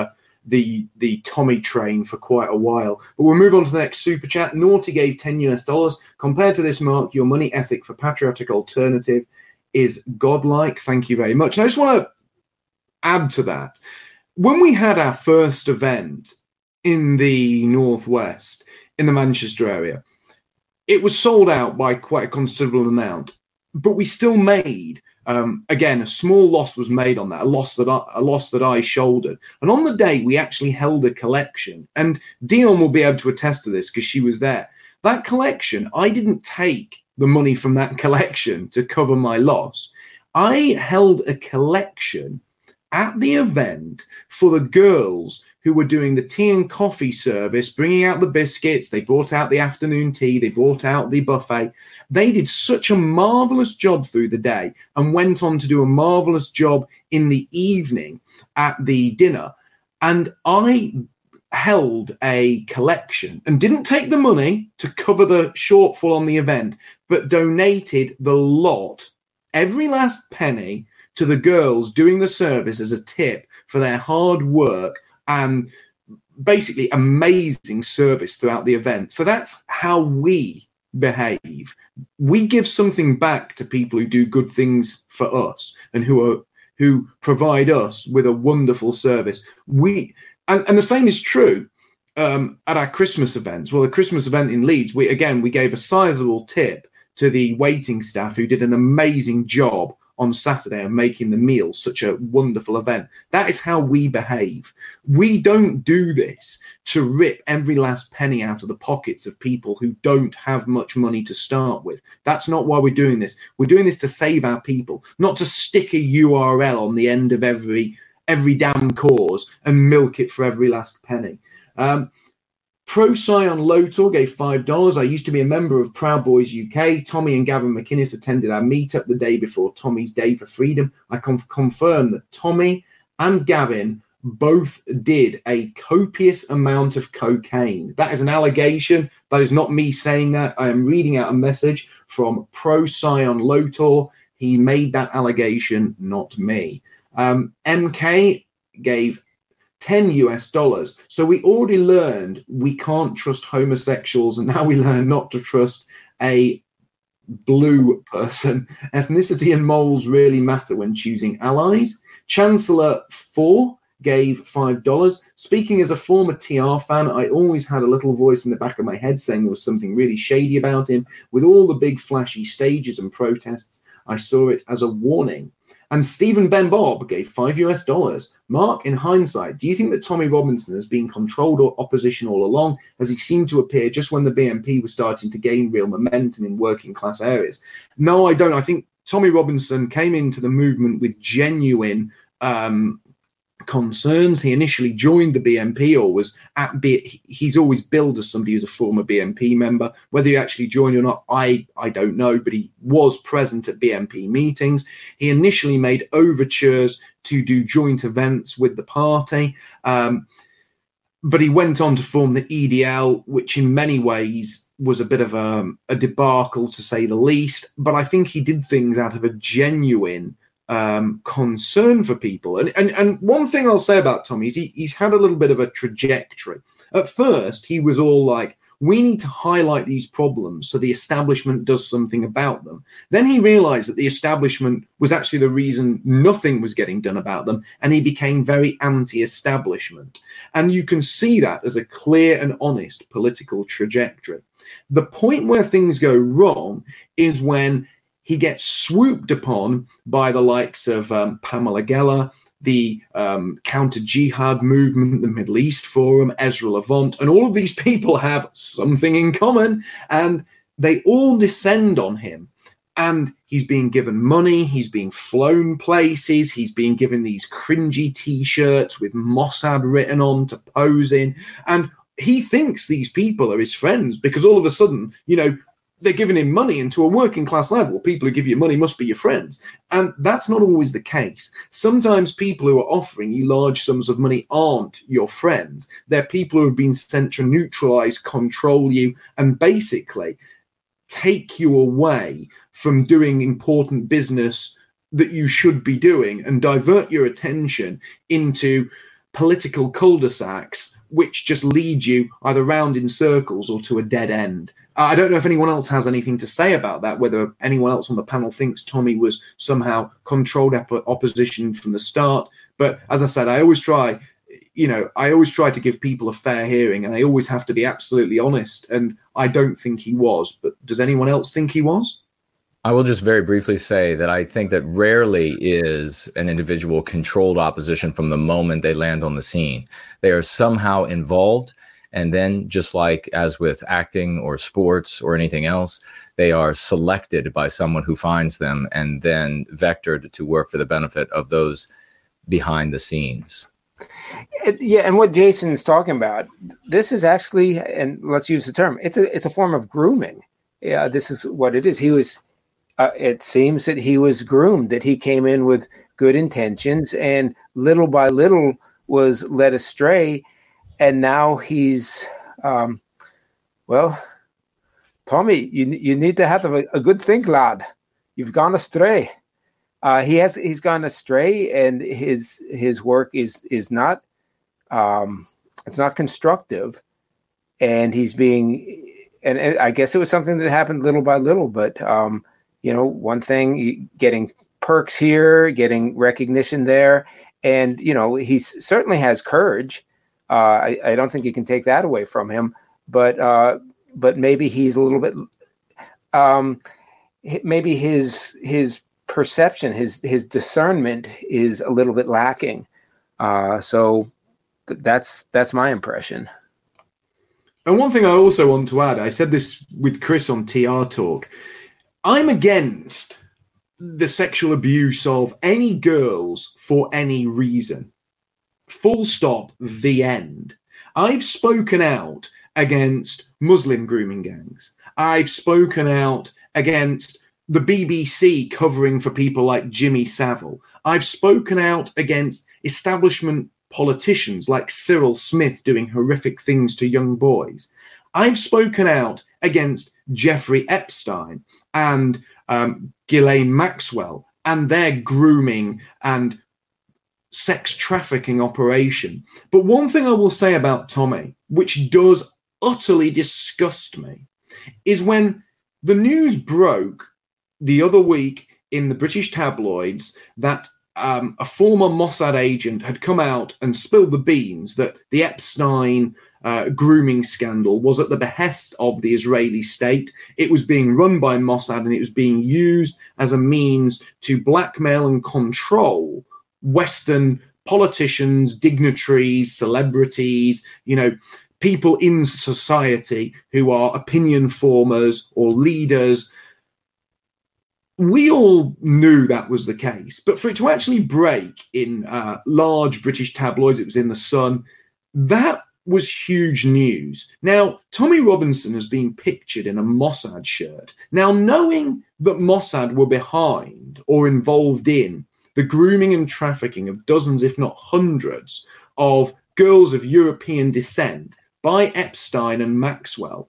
Speaker 2: the Tommy train for quite a while. But we'll move on to the next super chat. Naughty gave $10. Compared to this, Mark, your money ethic for patriotic alternative is godlike. Thank you very much. And I just want to add to that. When we had our first event in the Northwest, in the Manchester area, it was sold out by quite a considerable amount, but we still made, again, a small loss was made on that, a loss that I shouldered. And on the day, we actually held a collection, and Dion will be able to attest to this because she was there. That collection, I didn't take the money from that collection to cover my loss. I held a collection at the event for the girls who were doing the tea and coffee service, bringing out the biscuits. They brought out the afternoon tea. They brought out the buffet. They did such a marvelous job through the day and went on to do a marvelous job in the evening at the dinner. And I held a collection and didn't take the money to cover the shortfall on the event, but donated the lot, every last penny, to the girls doing the service as a tip for their hard work and basically amazing service throughout the event. So that's how we behave. We give something back to people who do good things for us and who provide us with a wonderful service. And the same is true at our Christmas events. Well, the Christmas event in Leeds, we gave a sizable tip to the waiting staff who did an amazing job on Saturday and making the meal such a wonderful event. That is how we behave. We don't do this to rip every last penny out of the pockets of people who don't have much money to start with. That's not why we're doing this. We're doing this to save our people, not to stick a URL on the end of every damn cause and milk it for every last penny. Procyon Lotor gave $5. I used to be a member of Proud Boys UK. Tommy and Gavin McInnes attended our meetup the day before Tommy's Day for Freedom. I can confirm that Tommy and Gavin both did a copious amount of cocaine. That is an allegation. That is not me saying that. I am reading out a message from Procyon Lotor. He made that allegation, not me. MK gave $10. So we already learned we can't trust homosexuals, and now we learn not to trust a blue person. Ethnicity and moles really matter when choosing allies. Chancellor 4 gave $5. Speaking as a former TR fan, I always had a little voice in the back of my head saying there was something really shady about him. With all the big flashy stages and protests, I saw it as a warning. And Stephen Ben Bob gave $5. Mark, in hindsight, do you think that Tommy Robinson has been controlled or opposition all along, as he seemed to appear just when the BNP was starting to gain real momentum in working class areas? No, I don't. I think Tommy Robinson came into the movement with genuine concerns. He initially joined the BNP, or was he's always billed as somebody who's a former BNP member. Whether he actually joined or not, I don't know, but he was present at BNP meetings. He initially made overtures to do joint events with the party, but he went on to form the EDL, which in many ways was a bit of a debacle, to say the least. But I think he did things out of a genuine concern for people. And one thing I'll say about Tommy is he's had a little bit of a trajectory. At first, he was all like, we need to highlight these problems so the establishment does something about them. Then he realized that the establishment was actually the reason nothing was getting done about them, and he became very anti-establishment. And you can see that as a clear and honest political trajectory. The point where things go wrong is when he gets swooped upon by the likes of Pamela Geller, the counter-jihad movement, the Middle East Forum, Ezra Levant, and all of these people have something in common, and they all descend on him. And he's being given money, he's being flown places, he's being given these cringy T-shirts with Mossad written on to pose in, and he thinks these people are his friends because all of a sudden, they're giving him money, and to a working class level, people who give you money must be your friends. And that's not always the case. Sometimes people who are offering you large sums of money aren't your friends. They're people who have been sent to neutralize, control you, and basically take you away from doing important business that you should be doing and divert your attention into political cul-de-sacs, which just lead you either round in circles or to a dead end. I don't know if anyone else has anything to say about that, whether anyone else on the panel thinks Tommy was somehow controlled opposition from the start. But as I said, I always try to give people a fair hearing, and I always have to be absolutely honest. And I don't think he was. But does anyone else think he was?
Speaker 5: I will just very briefly say that I think that rarely is an individual controlled opposition from the moment they land on the scene. They are somehow involved. And then, just like as with acting or sports or anything else, they are selected by someone who finds them and then vectored to work for the benefit of those behind the scenes.
Speaker 4: Yeah, and what Jason's talking about, this is actually, and let's use the term, it's a form of grooming. Yeah, this is what it is. He was, it seems that he was groomed, that he came in with good intentions and little by little was led astray. And now he's, Tommy, you need to have a good think, lad. You've gone astray. He's gone astray, and his work is not, it's not constructive, and he's being, and I guess it was something that happened little by little. But one thing, getting perks here, getting recognition there, and he certainly has courage. I don't think you can take that away from him, but maybe he's a little bit, maybe his perception, his discernment is a little bit lacking. So that's my impression.
Speaker 2: And one thing I also want to add, I said this with Chris on TR Talk, I'm against the sexual abuse of any girls for any reason. Full stop, the end. I've spoken out against Muslim grooming gangs. I've spoken out against the BBC covering for people like Jimmy Savile. I've spoken out against establishment politicians like Cyril Smith doing horrific things to young boys. I've spoken out against Jeffrey Epstein and Ghislaine Maxwell and their grooming and sex trafficking operation. But one thing I will say about Tommy, which does utterly disgust me, is when the news broke the other week in the British tabloids that a former Mossad agent had come out and spilled the beans that the Epstein grooming scandal was at the behest of the Israeli state. It was being run by Mossad, and it was being used as a means to blackmail and control Western politicians, dignitaries, celebrities, people in society who are opinion formers or leaders. We all knew that was the case, but for it to actually break in large British tabloids, it was in The Sun, that was huge news. Now, Tommy Robinson has been pictured in a Mossad shirt. Now, knowing that Mossad were behind or involved in the grooming and trafficking of dozens, if not hundreds, of girls of European descent by Epstein and Maxwell,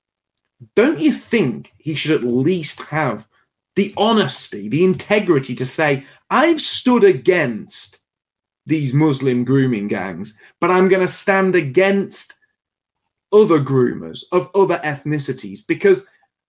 Speaker 2: don't you think he should at least have the honesty, the integrity to say, I've stood against these Muslim grooming gangs, but I'm going to stand against other groomers of other ethnicities because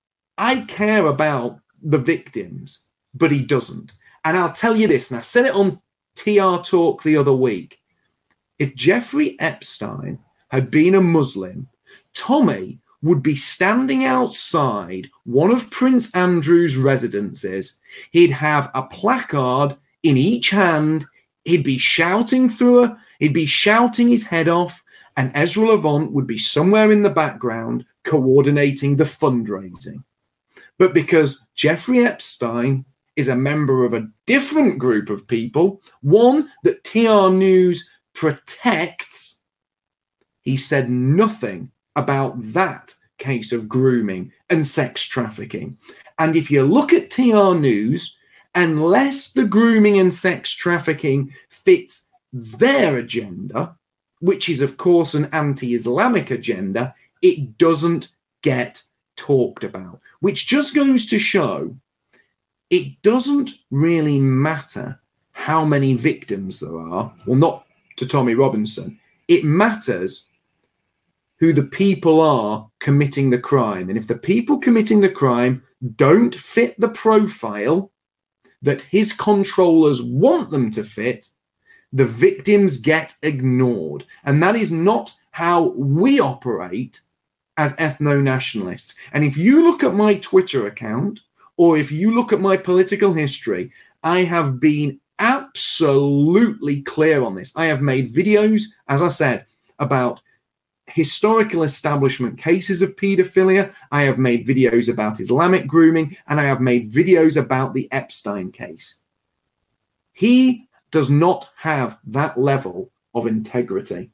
Speaker 2: I care about the victims, but he doesn't. And I'll tell you this, and I said it on TR Talk the other week. If Jeffrey Epstein had been a Muslim, Tommy would be standing outside one of Prince Andrew's residences. He'd have a placard in each hand. He'd be shouting he'd be shouting his head off, and Ezra Levant would be somewhere in the background coordinating the fundraising. But because Jeffrey Epstein is a member of a different group of people, one that TR News protects, he said nothing about that case of grooming and sex trafficking. And if you look at TR News, unless the grooming and sex trafficking fits their agenda, which is, of course, an anti-Islamic agenda, it doesn't get talked about, which just goes to show it doesn't really matter how many victims there are. Well, not to Tommy Robinson. It matters who the people are committing the crime. And if the people committing the crime don't fit the profile that his controllers want them to fit, the victims get ignored. And that is not how we operate as ethno-nationalists. And if you look at my Twitter account, or if you look at my political history, I have been absolutely clear on this. I have made videos, as I said, about historical establishment cases of paedophilia. I have made videos about Islamic grooming, and I have made videos about the Epstein case. He does not have that level of integrity.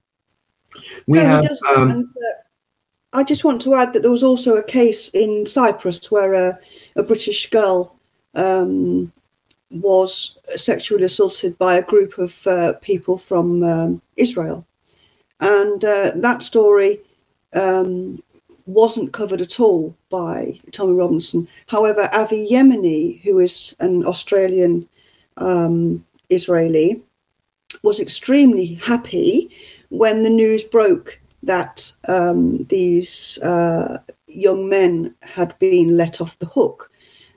Speaker 3: I just want to add that there was also a case in Cyprus where a British girl was sexually assaulted by a group of people from Israel. And that story wasn't covered at all by Tommy Robinson. However, Avi Yemeni, who is an Australian Israeli, was extremely happy when the news broke that these young men had been let off the hook.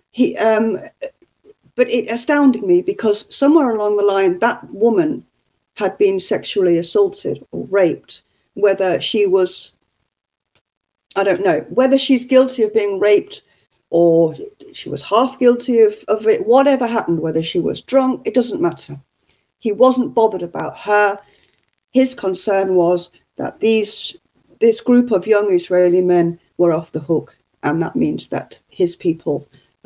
Speaker 3: But it astounded me because somewhere along the line, that woman had been sexually assaulted or raped, whether she was, I don't know, whether she's guilty of being raped or she was half guilty of it, whatever happened, whether she was drunk, it doesn't matter. He wasn't bothered about her. His concern was that this group of young Israeli men were off the hook, and that means that his people,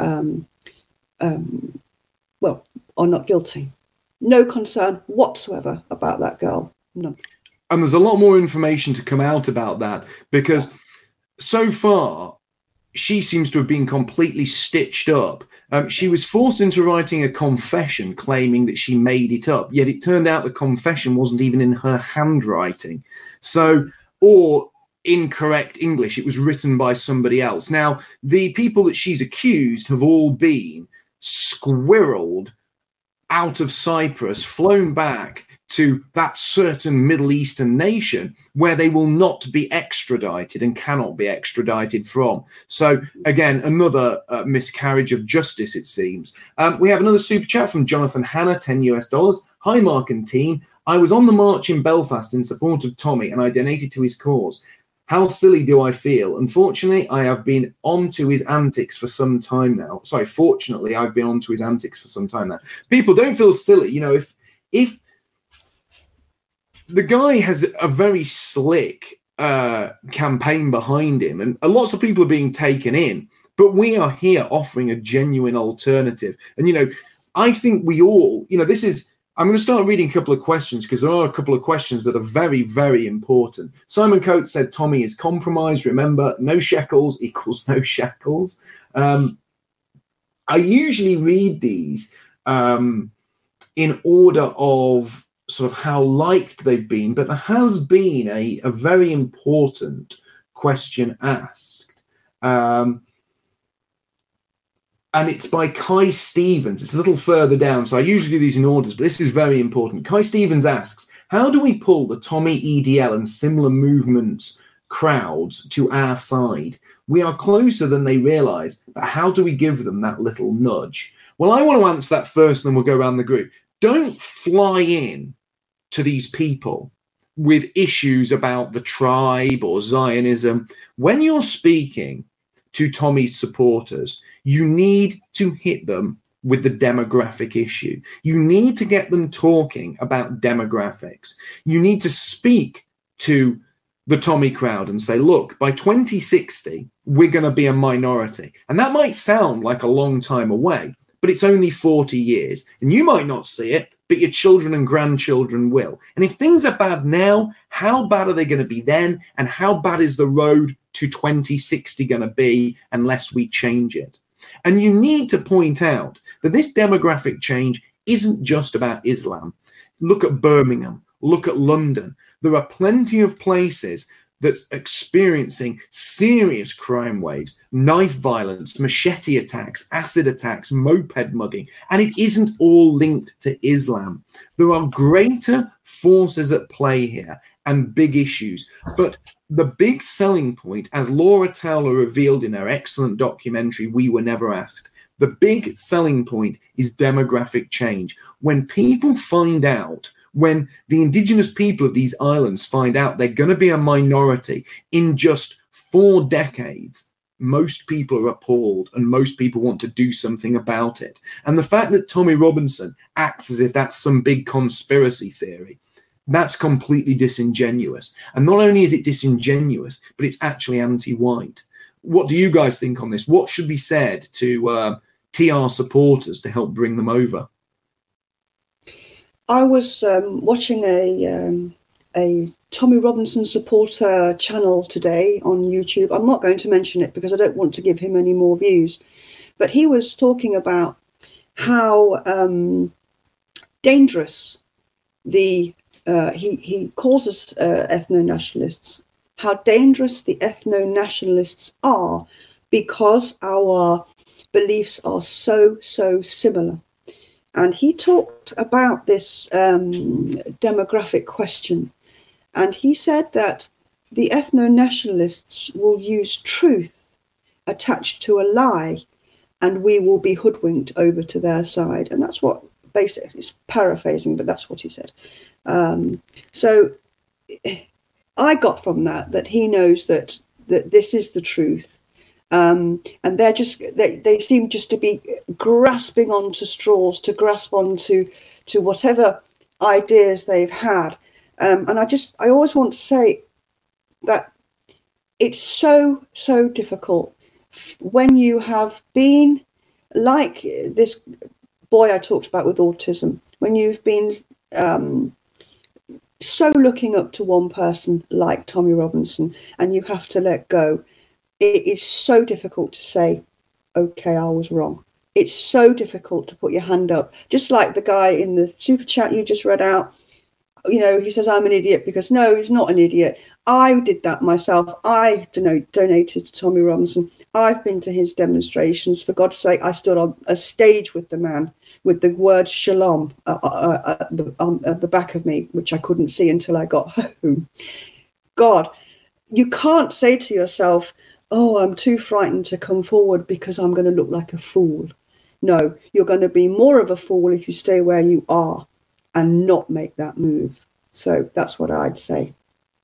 Speaker 3: are not guilty. No concern whatsoever about that girl. None.
Speaker 2: And there's a lot more information to come out about that, because so far she seems to have been completely stitched up. She was forced into writing a confession claiming that she made it up, yet it turned out the confession wasn't even in her handwriting. Or incorrect English, it was written by somebody else. Now, the people that she's accused have all been squirreled out of Cyprus, flown back to that certain Middle Eastern nation where they will not be extradited and cannot be extradited from. So again, another miscarriage of justice, it seems. We have another super chat from Jonathan Hanna, $10. Hi, Mark and team. I was on the march in Belfast in support of Tommy and I donated to his cause. How silly do I feel? Unfortunately, I have been on to his antics for some time now. Sorry, fortunately, I've been on to his antics for some time now. People, don't feel silly. You know, if the guy has a very slick campaign behind him, and lots of people are being taken in, but we are here offering a genuine alternative. And, you know, I think we all, you know, this is, I'm going to start reading a couple of questions because there are a couple of questions that are very, very important. Simon Coates said Tommy is compromised. Remember, no shekels equals no shackles. I usually read these in order of sort of how liked they've been, but there has been a very important question asked. And it's by Kai Stevens. It's a little further down, so I usually do these in orders, but this is very important. Kai Stevens asks, how do we pull the Tommy EDL and similar movements crowds to our side? We are closer than they realise, but how do we give them that little nudge? Well, I want to answer that first, and then we'll go around the group. Don't fly in to these people with issues about the tribe or Zionism. When you're speaking to Tommy's supporters, you need to hit them with the demographic issue. You need to get them talking about demographics. You need to speak to the Tommy crowd and say, look, by 2060, we're going to be a minority. And that might sound like a long time away, but it's only 40 years. And you might not see it, but your children and grandchildren will. And if things are bad now, how bad are they going to be then? And how bad is the road to 2060 going to be unless we change it? And you need to point out that this demographic change isn't just about Islam. Look at Birmingham, look at London. There are plenty of places that's experiencing serious crime waves, knife violence, machete attacks, acid attacks, moped mugging, and it isn't all linked to Islam. There are greater forces at play here and big issues. But the big selling point, as Laura Towler revealed in her excellent documentary, We Were Never Asked, the big selling point is demographic change. When people find out, when the indigenous people of these islands find out they're going to be a minority in just 4 decades, most people are appalled and most people want to do something about it. And the fact that Tommy Robinson acts as if that's some big conspiracy theory, that's completely disingenuous. And not only is it disingenuous, but it's actually anti-white. What do you guys think on this? What should be said to TR supporters to help bring them over?
Speaker 3: I was watching a Tommy Robinson supporter channel today on YouTube. I'm not going to mention it because I don't want to give him any more views. But he was talking about how dangerous he calls us ethno-nationalists, how dangerous the ethno-nationalists are because our beliefs are so similar. And he talked about this demographic question. And he said that the ethno-nationalists will use truth attached to a lie, and we will be hoodwinked over to their side. And that's what, basically, it's paraphrasing, but that's what he said. So I got from that he knows that this is the truth. And they seem just to be grasping onto straws, to grasp onto whatever ideas they've had. And I always want to say that it's so difficult when you have been like this boy I talked about with autism, when you've been so looking up to one person like Tommy Robinson and you have to let go. It is so difficult to say, okay, I was wrong. It's so difficult to put your hand up. Just like the guy in the super chat you just read out, you know, he says, I'm an idiot because no, he's not an idiot. I did that myself. I donated to Tommy Robinson. I've been to his demonstrations. For God's sake, I stood on a stage with the man with the word shalom at the back of me, which I couldn't see until I got home. God, you can't say to yourself, oh, I'm too frightened to come forward because I'm going to look like a fool. No, you're going to be more of a fool if you stay where you are and not make that move. So that's what I'd say.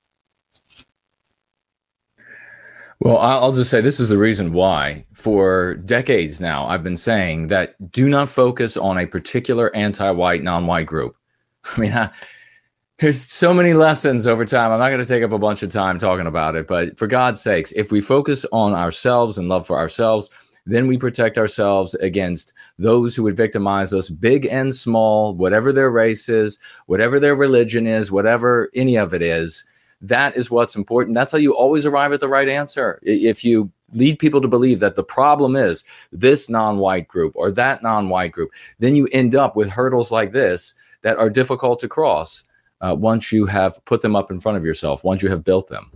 Speaker 5: Well, I'll just say this is the reason why for decades now I've been saying that do not focus on a particular anti-white, non-white group. I mean, there's so many lessons over time. I'm not going to take up a bunch of time talking about it, but for God's sakes, if we focus on ourselves and love for ourselves, then we protect ourselves against those who would victimize us, big and small, whatever their race is, whatever their religion is, whatever any of it is. That is what's important. That's how you always arrive at the right answer. If you lead people to believe that the problem is this non-white group or that non-white group, then you end up with hurdles like this that are difficult to cross once you have put them up in front of yourself, once you have built them.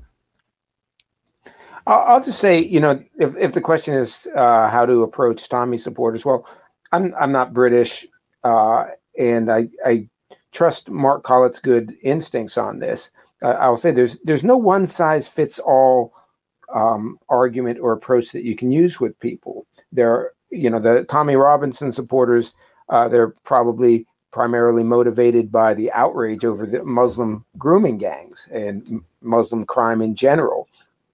Speaker 4: I'll just say, if the question is how to approach Tommy supporters, well, I'm not British, and I trust Mark Collett's good instincts on this. I will say there's no one size fits all argument or approach that you can use with people. There, the Tommy Robinson supporters, they're probably primarily motivated by the outrage over the Muslim grooming gangs and Muslim crime in general.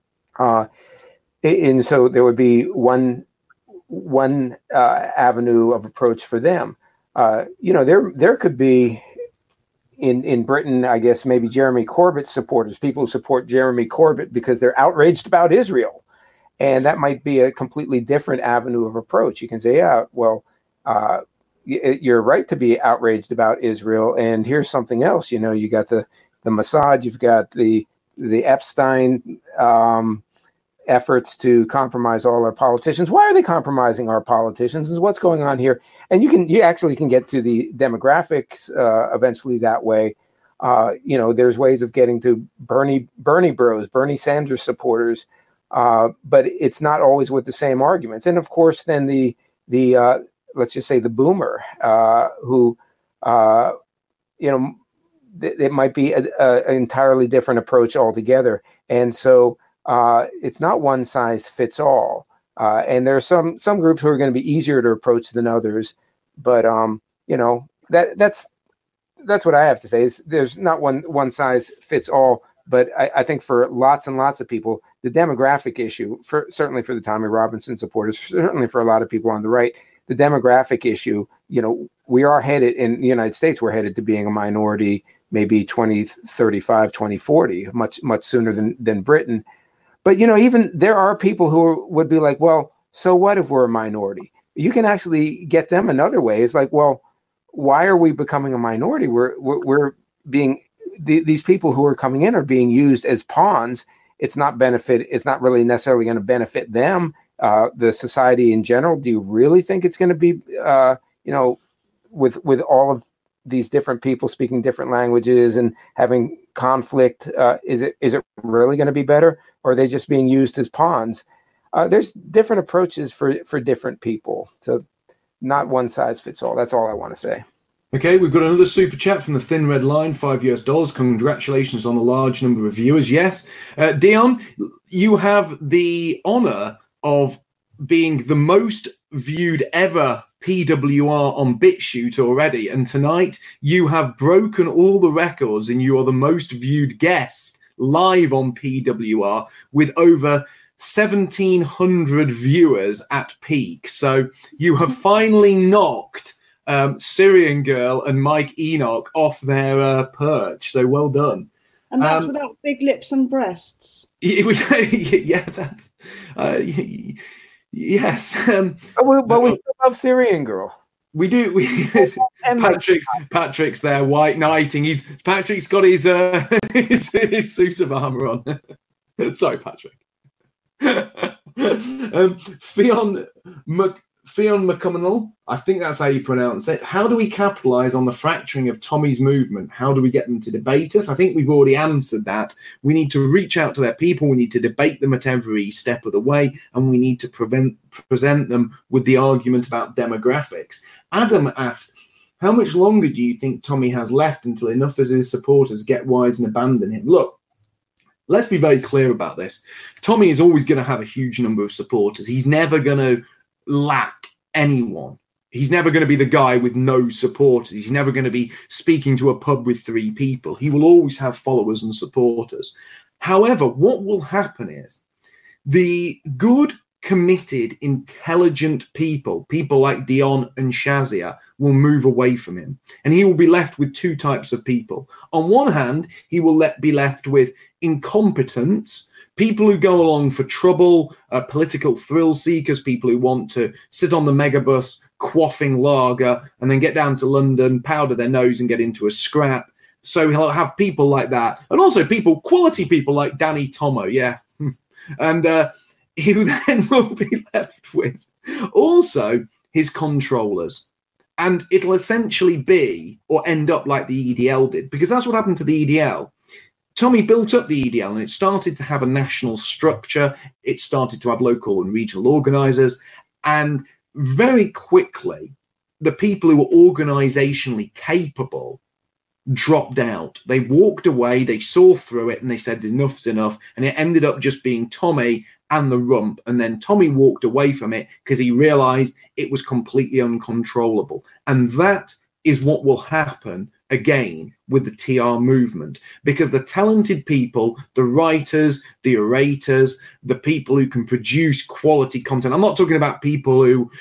Speaker 4: And so there would be one avenue of approach for them. There could be in Britain, I guess, maybe Jeremy Corbyn supporters, people who support Jeremy Corbyn because they're outraged about Israel. And that might be a completely different avenue of approach. You can say, yeah, well, you're right to be outraged about Israel. And here's something else. You got the Mossad, you've got the Epstein efforts to compromise all our politicians. Why are they compromising our politicians? Is what's going on here? And you actually can get to the demographics eventually that way. There's ways of getting to Bernie bros, Bernie Sanders supporters, but it's not always with the same arguments. And of course, then the let's just say the boomer who it might be an entirely different approach altogether. And so it's not one size fits all. And there are some groups who are going to be easier to approach than others. But, that's what I have to say. There's not one size fits all. But I think for lots and lots of people, the demographic issue, certainly for the Tommy Robinson supporters, certainly for a lot of people on the right, the demographic issue, we are headed in the United States, we're headed to being a minority, maybe 2035, 2040, much, much sooner than Britain. But, even there are people who would be like, well, so what if we're a minority? You can actually get them another way. It's like, well, why are we becoming a minority? We're being, these people who are coming in are being used as pawns. It's not really necessarily going to benefit them, the society in general. Do you really think it's going to be, with all of these different people speaking different languages and having conflict, is it really going to be better, or are they just being used as pawns? There's different approaches for different people, so not one size fits all. That's all I want to say.
Speaker 2: Okay, we've got another super chat from the Thin Red Line, $5. Congratulations on the large number of viewers. Yes, Dion, you have the honor of being the most viewed ever PWR on BitChute already, and tonight you have broken all the records and you are the most viewed guest live on PWR with over 1,700 viewers at peak. So you have finally knocked Syrian Girl and Mike Enoch off their perch. So well done.
Speaker 3: And that's without big lips and breasts.
Speaker 2: Yeah, that's yes.
Speaker 4: But we still love Syrian Girl.
Speaker 2: We do. Patrick's there, white knighting. Patrick's got his suit of armor on. Sorry, Patrick. Fionn McCumminall, I think that's how you pronounce it. How do we capitalize on the fracturing of Tommy's movement? How do we get them to debate us? I think we've already answered that. We need to reach out to their people. We need to debate them at every step of the way. And we need to present them with the argument about demographics. Adam asked, how much longer do you think Tommy has left until enough of his supporters get wise and abandon him? Look, let's be very clear about this. Tommy is always going to have a huge number of supporters. He's never going to lack anyone. He's never going to be the guy with no supporters. He's never going to be speaking to a pub with 3 people. He will always have followers and supporters. However, what will happen is the good, committed, intelligent people like Dion and Shazia, will move away from him. And he will be left with 2 types of people. On one hand, he will be left with incompetence, people who go along for trouble, political thrill seekers, people who want to sit on the megabus quaffing lager and then get down to London, powder their nose and get into a scrap. So he'll have people like that. And also quality people like Danny Tomo, yeah. And who then will be left with also his controllers. And it'll essentially be or end up like the EDL did, because that's what happened to the EDL. Tommy built up the EDL and it started to have a national structure. It started to have local and regional organisers. And very quickly, the people who were organisationally capable dropped out. They walked away, they saw through it, and they said enough's enough. And it ended up just being Tommy and the rump. And then Tommy walked away from it because he realised it was completely uncontrollable. And that is what will happen again with the TR movement, because the talented people, the writers, the orators, the people who can produce quality content. I'm not talking about people who,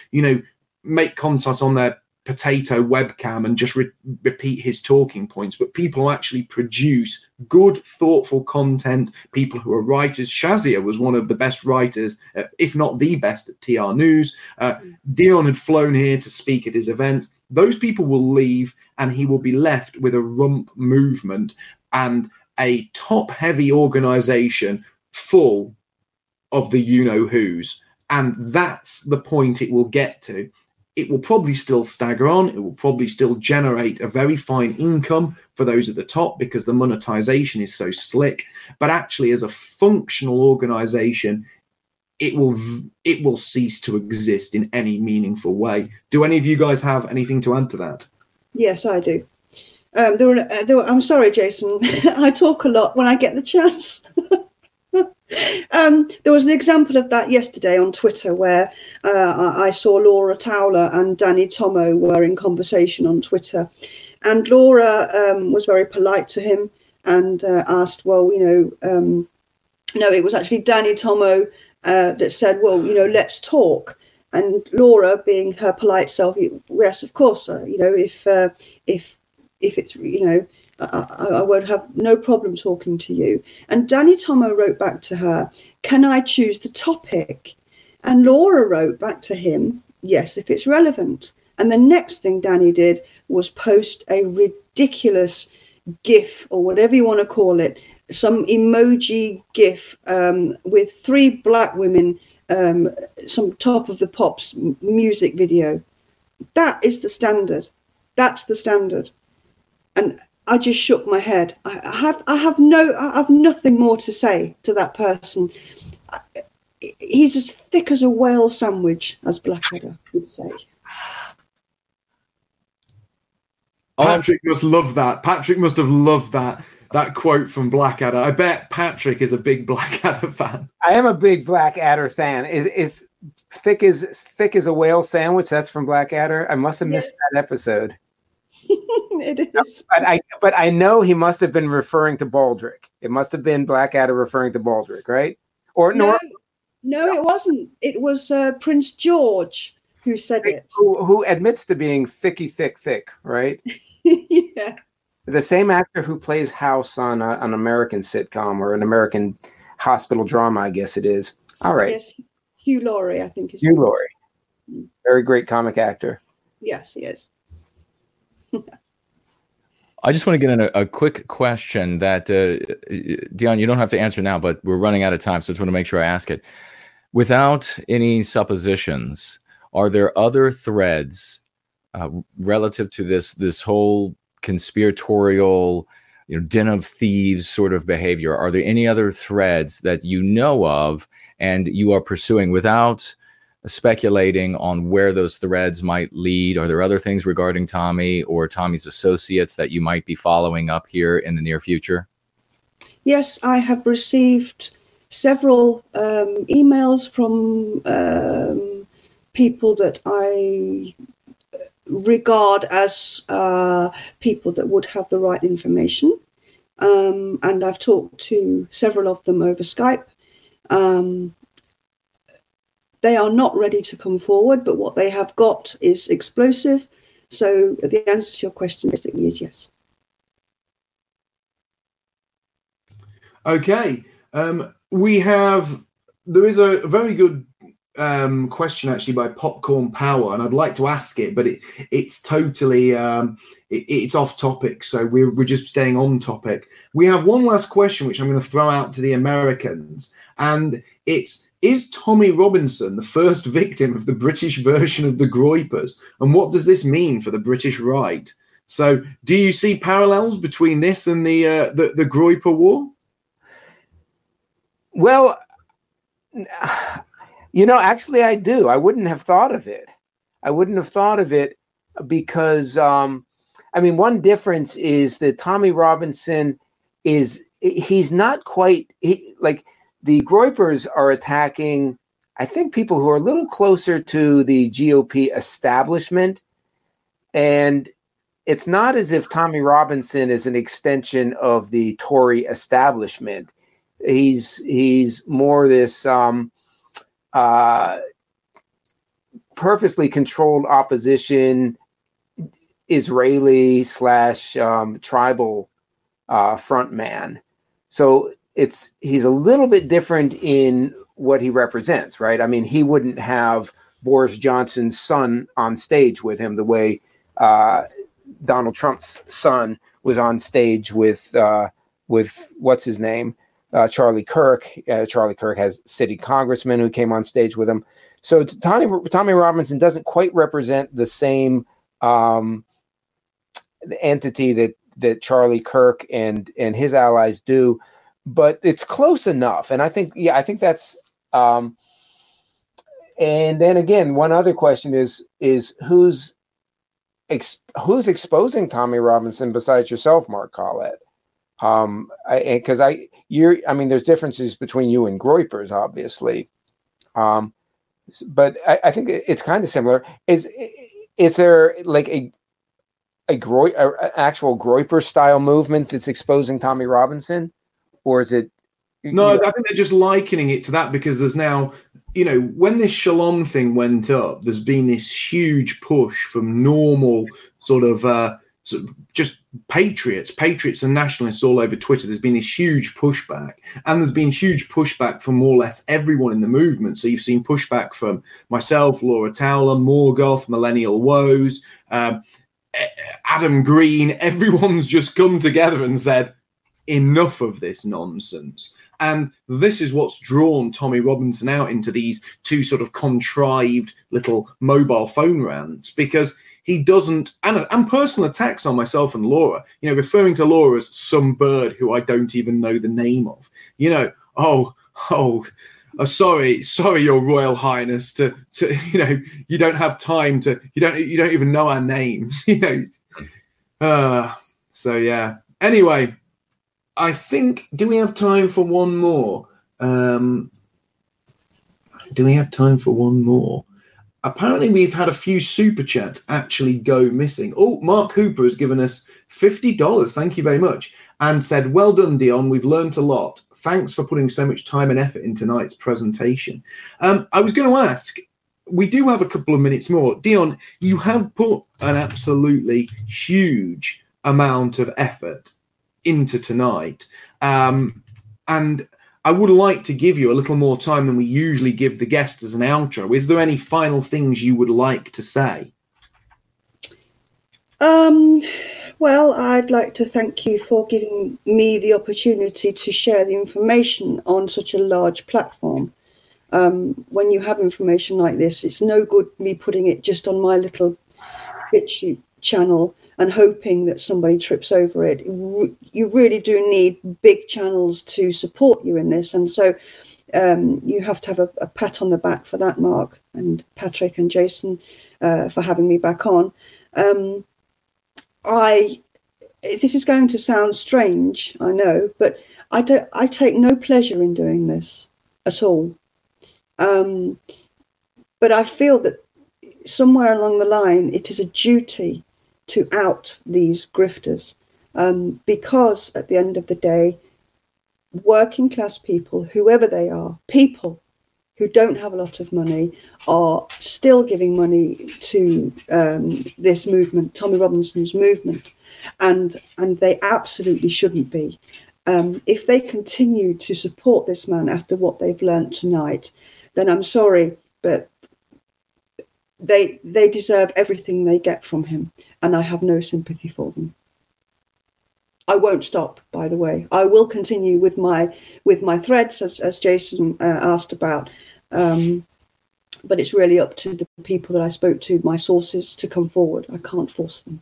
Speaker 2: make content on their potato webcam and just repeat his talking points, but people who actually produce good, thoughtful content, people who are writers. Shazia was one of the best writers, if not the best, at TR News. Dion had flown here to speak at his event. Those people will leave and he will be left with a rump movement and a top-heavy organisation full of the you-know-whos. And that's the point it will get to. It will probably still stagger on. It will probably still generate a very fine income for those at the top because the monetization is so slick. But actually, as a functional organisation, it will cease to exist in any meaningful way. Do any of you guys have anything to add to that?
Speaker 3: Yes, I do. I'm sorry, Jason. I talk a lot when I get the chance. There was an example of that yesterday on Twitter where I saw Laura Towler and Danny Tomo were in conversation on Twitter. And Laura was very polite to him and asked, well, no, it was actually Danny Tomo that said, well, let's talk. And Laura, being her polite self, yes, of course, if it's, I won't have no problem talking to you. And Danny Tomo wrote back to her, can I choose the topic? And Laura wrote back to him, yes, if it's relevant. And the next thing Danny did was post a ridiculous GIF, or whatever you want to call it, some emoji GIF with 3 black women, some Top of the Pops music video. That is the standard. That's the standard. And I just shook my head. I have nothing more to say to that person. He's as thick as a whale sandwich, as Blackadder would say.
Speaker 2: Patrick must love that. Patrick must have loved that quote from Blackadder. I bet Patrick is a big Blackadder fan.
Speaker 4: I am a big Blackadder fan. Is thick as a whale sandwich? That's from Blackadder. I must have missed that episode.
Speaker 3: It is.
Speaker 4: But I know he must have been referring to Baldrick. It must have been Blackadder referring to Baldrick, right? Or no,
Speaker 3: it wasn't. It was Prince George who said it.
Speaker 4: Who admits to being thick, right?
Speaker 3: Yeah.
Speaker 4: The same actor who plays House on an American sitcom or an American hospital drama, I guess it is. All right.
Speaker 3: Yes, Hugh Laurie, I think.
Speaker 4: Hugh Laurie. Very great comic actor.
Speaker 3: Yes, he is.
Speaker 5: I just want to get in a quick question that, Dion, you don't have to answer now, but we're running out of time, so I just want to make sure I ask it. Without any suppositions, are there other threads relative to this whole conspiratorial, den of thieves sort of behavior? Are there any other threads that you know of and you are pursuing without speculating on where those threads might lead? Are there other things regarding Tommy or Tommy's associates that you might be following up here in the near future?
Speaker 3: Yes, I have received several emails from people that I regard as people that would have the right information. And I've talked to several of them over Skype. They are not ready to come forward, but what they have got is explosive. So the answer to your question basically is yes.
Speaker 2: Okay. There is a very good question actually by Popcorn Power, and I'd like to ask it, but it's totally it's off topic, so we're just staying on topic. We have one last question which I'm going to throw out to the Americans, and is Tommy Robinson the first victim of the British version of the Groypers, and what does this mean for the British right? So do you see parallels between this and the Groyper War?
Speaker 4: Well, actually I do. I wouldn't have thought of it. Because, one difference is that Tommy Robinson he's not quite, the Groypers are attacking, I think, people who are a little closer to the GOP establishment. And it's not as if Tommy Robinson is an extension of the Tory establishment. He's more this purposely controlled opposition, Israeli / tribal front man. So he's a little bit different in what he represents, right? I mean, he wouldn't have Boris Johnson's son on stage with him the way Donald Trump's son was on stage with what's his name, Charlie Kirk. Charlie Kirk has city congressmen who came on stage with him. So Tommy Robinson doesn't quite represent the same entity that Charlie Kirk and his allies do, but it's close enough. And I think that's. And then again, one other question is who's exposing Tommy Robinson besides yourself, Mark Collett? There's differences between you and Groypers, obviously. But I think it's kind of similar. Is there like an actual Groyper style movement that's exposing Tommy Robinson, or is it?
Speaker 2: No, I think they're just likening it to that because there's now, when this Shalom thing went up, there's been this huge push from normal sort of just patriots and nationalists all over Twitter. There's been this huge pushback, and there's been huge pushback from more or less everyone in the movement. So you've seen pushback from myself, Laura Towler, Morgoth, Millennial Woes, Adam Green. Everyone's just come together and said, enough of this nonsense. And this is what's drawn Tommy Robinson out into these two sort of contrived little mobile phone rants, because he doesn't, and personal attacks on myself and Laura, referring to Laura as some bird who I don't even know the name of, sorry, Your Royal Highness, to you don't have time to, you don't even know our names, so yeah. Anyway, I think, do we have time for one more? Apparently, we've had a few super chats actually go missing. Oh, Mark Hooper has given us $50. Thank you very much. And said, well done, Dion. We've learnt a lot. Thanks for putting so much time and effort in tonight's presentation. I was going to ask, we do have a couple of minutes more. Dion, you have put an absolutely huge amount of effort into tonight. And I would like to give you a little more time than we usually give the guests as an outro. Is there any final things you would like to say?
Speaker 3: Well, I'd like to thank you for giving me the opportunity to share the information on such a large platform. When you have information like this, it's no good me putting it just on my little BitChute channel and hoping that somebody trips over it. You really do need big channels to support you in this, and so you have to have a pat on the back for that, Mark and Patrick and Jason, for having me back on. This is going to sound strange, I know, but I take no pleasure in doing this at all. But I feel that somewhere along the line, it is a duty to out these grifters, because at the end of the day, working class people, whoever they are, people who don't have a lot of money, are still giving money to this movement, Tommy Robinson's movement, and they absolutely shouldn't be. If they continue to support this man after what they've learnt tonight, then I'm sorry, but they deserve everything they get from him, and I have no sympathy for them. I won't stop, by the way. I will continue with my threads, as Jason asked about, but it's really up to the people that I spoke to, my sources, to come forward. I can't force them.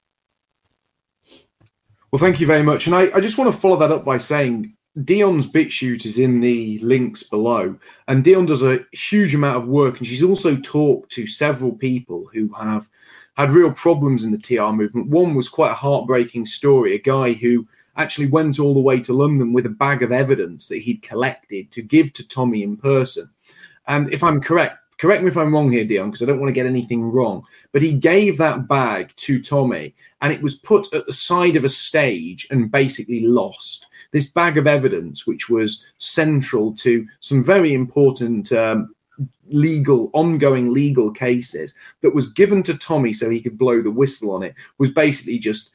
Speaker 2: Well, thank you very much. And I just want to follow that up by saying Dion's BitChute is in the links below, and Dion does a huge amount of work, and she's also talked to several people who have had real problems in the TR movement. One was quite a heartbreaking story, a guy who actually went all the way to London with a bag of evidence that he'd collected to give to Tommy in person. And if I'm correct me if I'm wrong here, Dion, because I don't want to get anything wrong, but he gave that bag to Tommy, and it was put at the side of a stage and basically lost. This bag of evidence, which was central to some very important ongoing legal cases, that was given to Tommy so he could blow the whistle on it, was basically just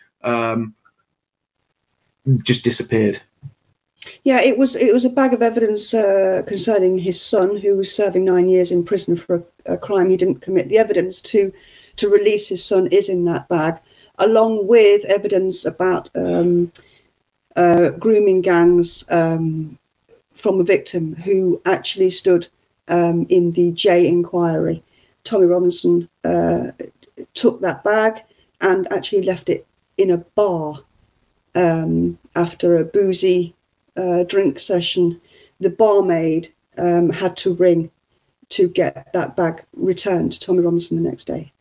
Speaker 2: disappeared.
Speaker 3: Yeah, it was a bag of evidence concerning his son, who was serving 9 years in prison for a crime he didn't commit. The evidence to release his son is in that bag, along with evidence about grooming gangs from a victim who actually stood in the J inquiry. Tommy Robinson took that bag and actually left it in a bar after a boozy drink session. The barmaid had to ring to get that bag returned to Tommy Robinson the next day.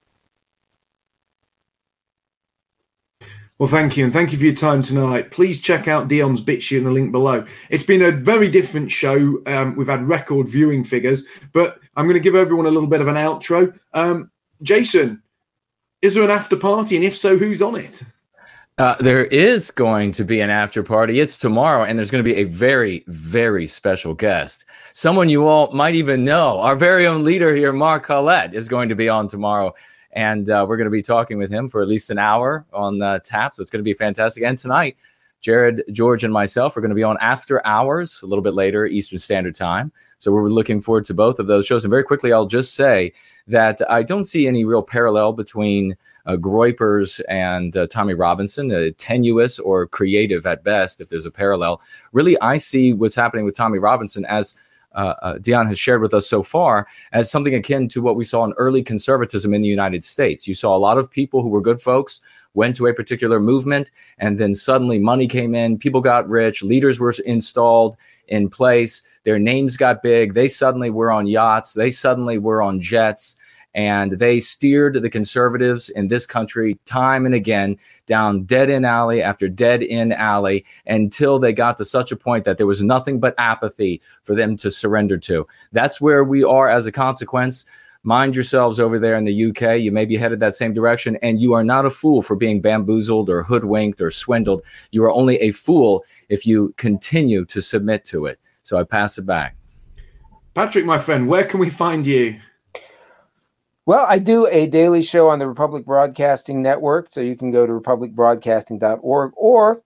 Speaker 2: Well, thank you, and thank you for your time tonight. Please check out Dion's BitChute in the link below. It's been a very different show. We've had record viewing figures, but I'm going to give everyone a little bit of an outro. Jason, is there an after party, and if so, who's on it?
Speaker 5: There is going to be an after party. It's tomorrow, and there's going to be a very, very special guest. Someone you all might even know. Our very own leader here, Mark Collette, is going to be on tomorrow, and we're going to be talking with him for at least an hour on tap, so it's going to be fantastic. And tonight, Jared, George, and myself are going to be on After Hours a little bit later, Eastern Standard Time. So we're looking forward to both of those shows. And very quickly, I'll just say that I don't see any real parallel between Groypers and Tommy Robinson, tenuous or creative at best, if there's a parallel. Really, I see what's happening with Tommy Robinson, as Dion has shared with us so far, as something akin to what we saw in early conservatism in the United States. You saw a lot of people who were good folks went to a particular movement, and then suddenly money came in, people got rich, leaders were installed in place, their names got big, they suddenly were on yachts, they suddenly were on jets, and they steered the conservatives in this country time and again down dead-end alley after dead-end alley until they got to such a point that there was nothing but apathy for them to surrender to. That's where we are as a consequence. Mind yourselves over there in the UK. You may be headed that same direction, and you are not a fool for being bamboozled or hoodwinked or swindled. You are only a fool if you continue to submit to it. So I pass it back. Patrick, my friend, where can we find you?
Speaker 4: Well, I do a daily show on the Republic Broadcasting Network, so you can go to republicbroadcasting.org or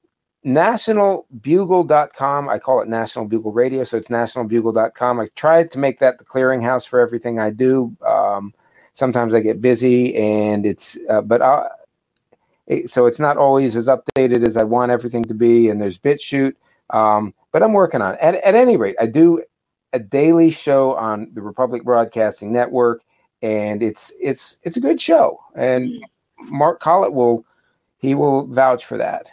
Speaker 4: nationalbugle.com. I call it National Bugle Radio, so it's nationalbugle.com. I tried to make that the clearinghouse for everything I do. Sometimes I get busy, and so it's not always as updated as I want everything to be, and there's BitChute, but I'm working on it. At any rate, I do a daily show on the Republic Broadcasting Network, and it's a good show. And Mark Collett will vouch for that.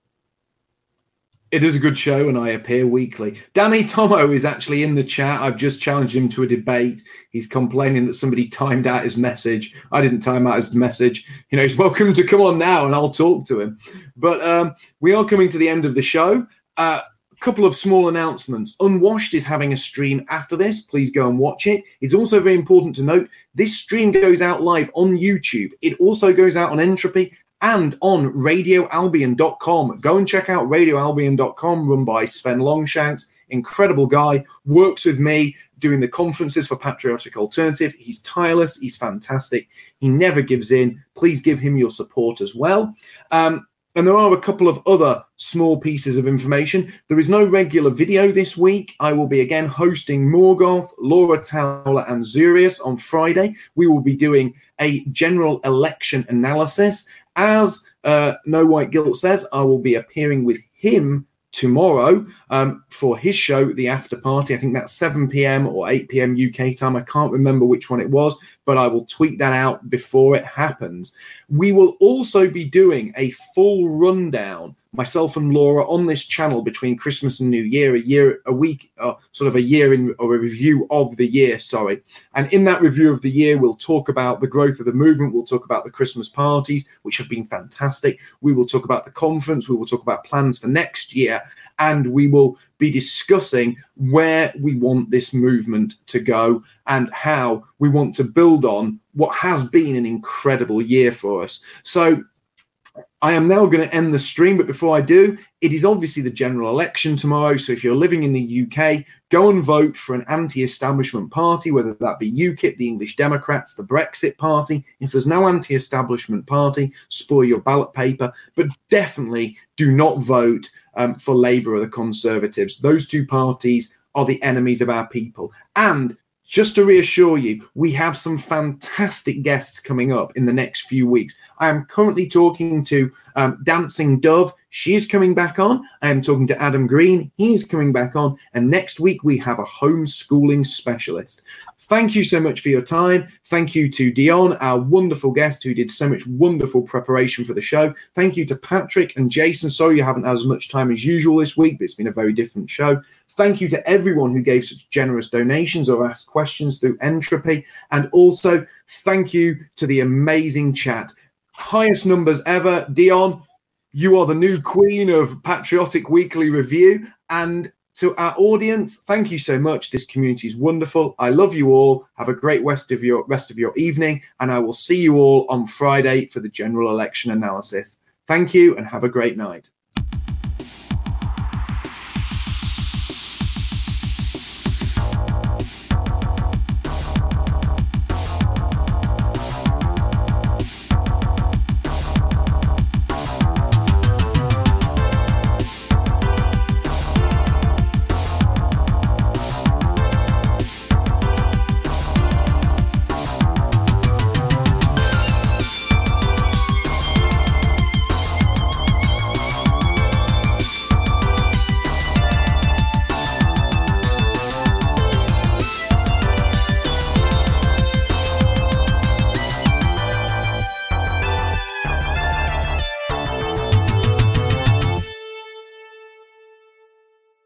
Speaker 2: It is a good show, and I appear weekly. Danny Tomo is actually in the chat. I've just challenged him to a debate. He's complaining that somebody timed out his message. I didn't time out his message. He's welcome to come on now, and I'll talk to him. But we are coming to the end of the show. A couple of small announcements. Unwashed is having a stream after this. Please go and watch it. It's also very important to note this stream goes out live on YouTube. It also goes out on Entropy and on radioalbion.com. Go and check out radioalbion.com, run by Sven Longshanks. Incredible guy, works with me doing the conferences for Patriotic Alternative. He's tireless, he's fantastic, he never gives in. Please give him your support as well. And there are a couple of other small pieces of information. There is no regular video this week. I will be again hosting Morgoth, Laura Towler, and Zurius on Friday. We will be doing a general election analysis. As No White Guilt says, I will be appearing with him tomorrow for his show, The After Party. I think that's 7 p.m. or 8 p.m. UK time. I can't remember which one it was, but I will tweet that out before it happens. We will also be doing a full rundown, myself and Laura, on this channel between Christmas and New Year, a week, sort of a year in, or a review of the year, sorry. And in that review of the year, we'll talk about the growth of the movement. We'll talk about the Christmas parties, which have been fantastic. We will talk about the conference. We will talk about plans for next year. And we will be discussing where we want this movement to go and how we want to build on what has been an incredible year for us. So I am now going to end the stream, but before I do, it is obviously the general election tomorrow. So if you're living in the UK, go and vote for an anti-establishment party, whether that be UKIP, the English Democrats, the Brexit Party. If there's no anti-establishment party, spoil your ballot paper, but definitely do not vote for Labour or the Conservatives. Those two parties are the enemies of our people. And just to reassure you, we have some fantastic guests coming up in the next few weeks. I am currently talking to Dancing Dove. She is coming back on. I am talking to Adam Green. He's coming back on. And next week, we have a homeschooling specialist. Thank you so much for your time. Thank you to Dion, our wonderful guest who did so much wonderful preparation for the show. Thank you to Patrick and Jason. Sorry you haven't had as much time as usual this week, but it's been a very different show. Thank you to everyone who gave such generous donations or asked questions through Entropy. And also, thank you to the amazing chat. Highest numbers ever. Dion, you are the new queen of Patriotic Weekly Review. And to our audience, thank you so much. This community is wonderful. I love you all. Have a great rest of your evening. And I will see you all on Friday for the general election analysis. Thank you and have a great night.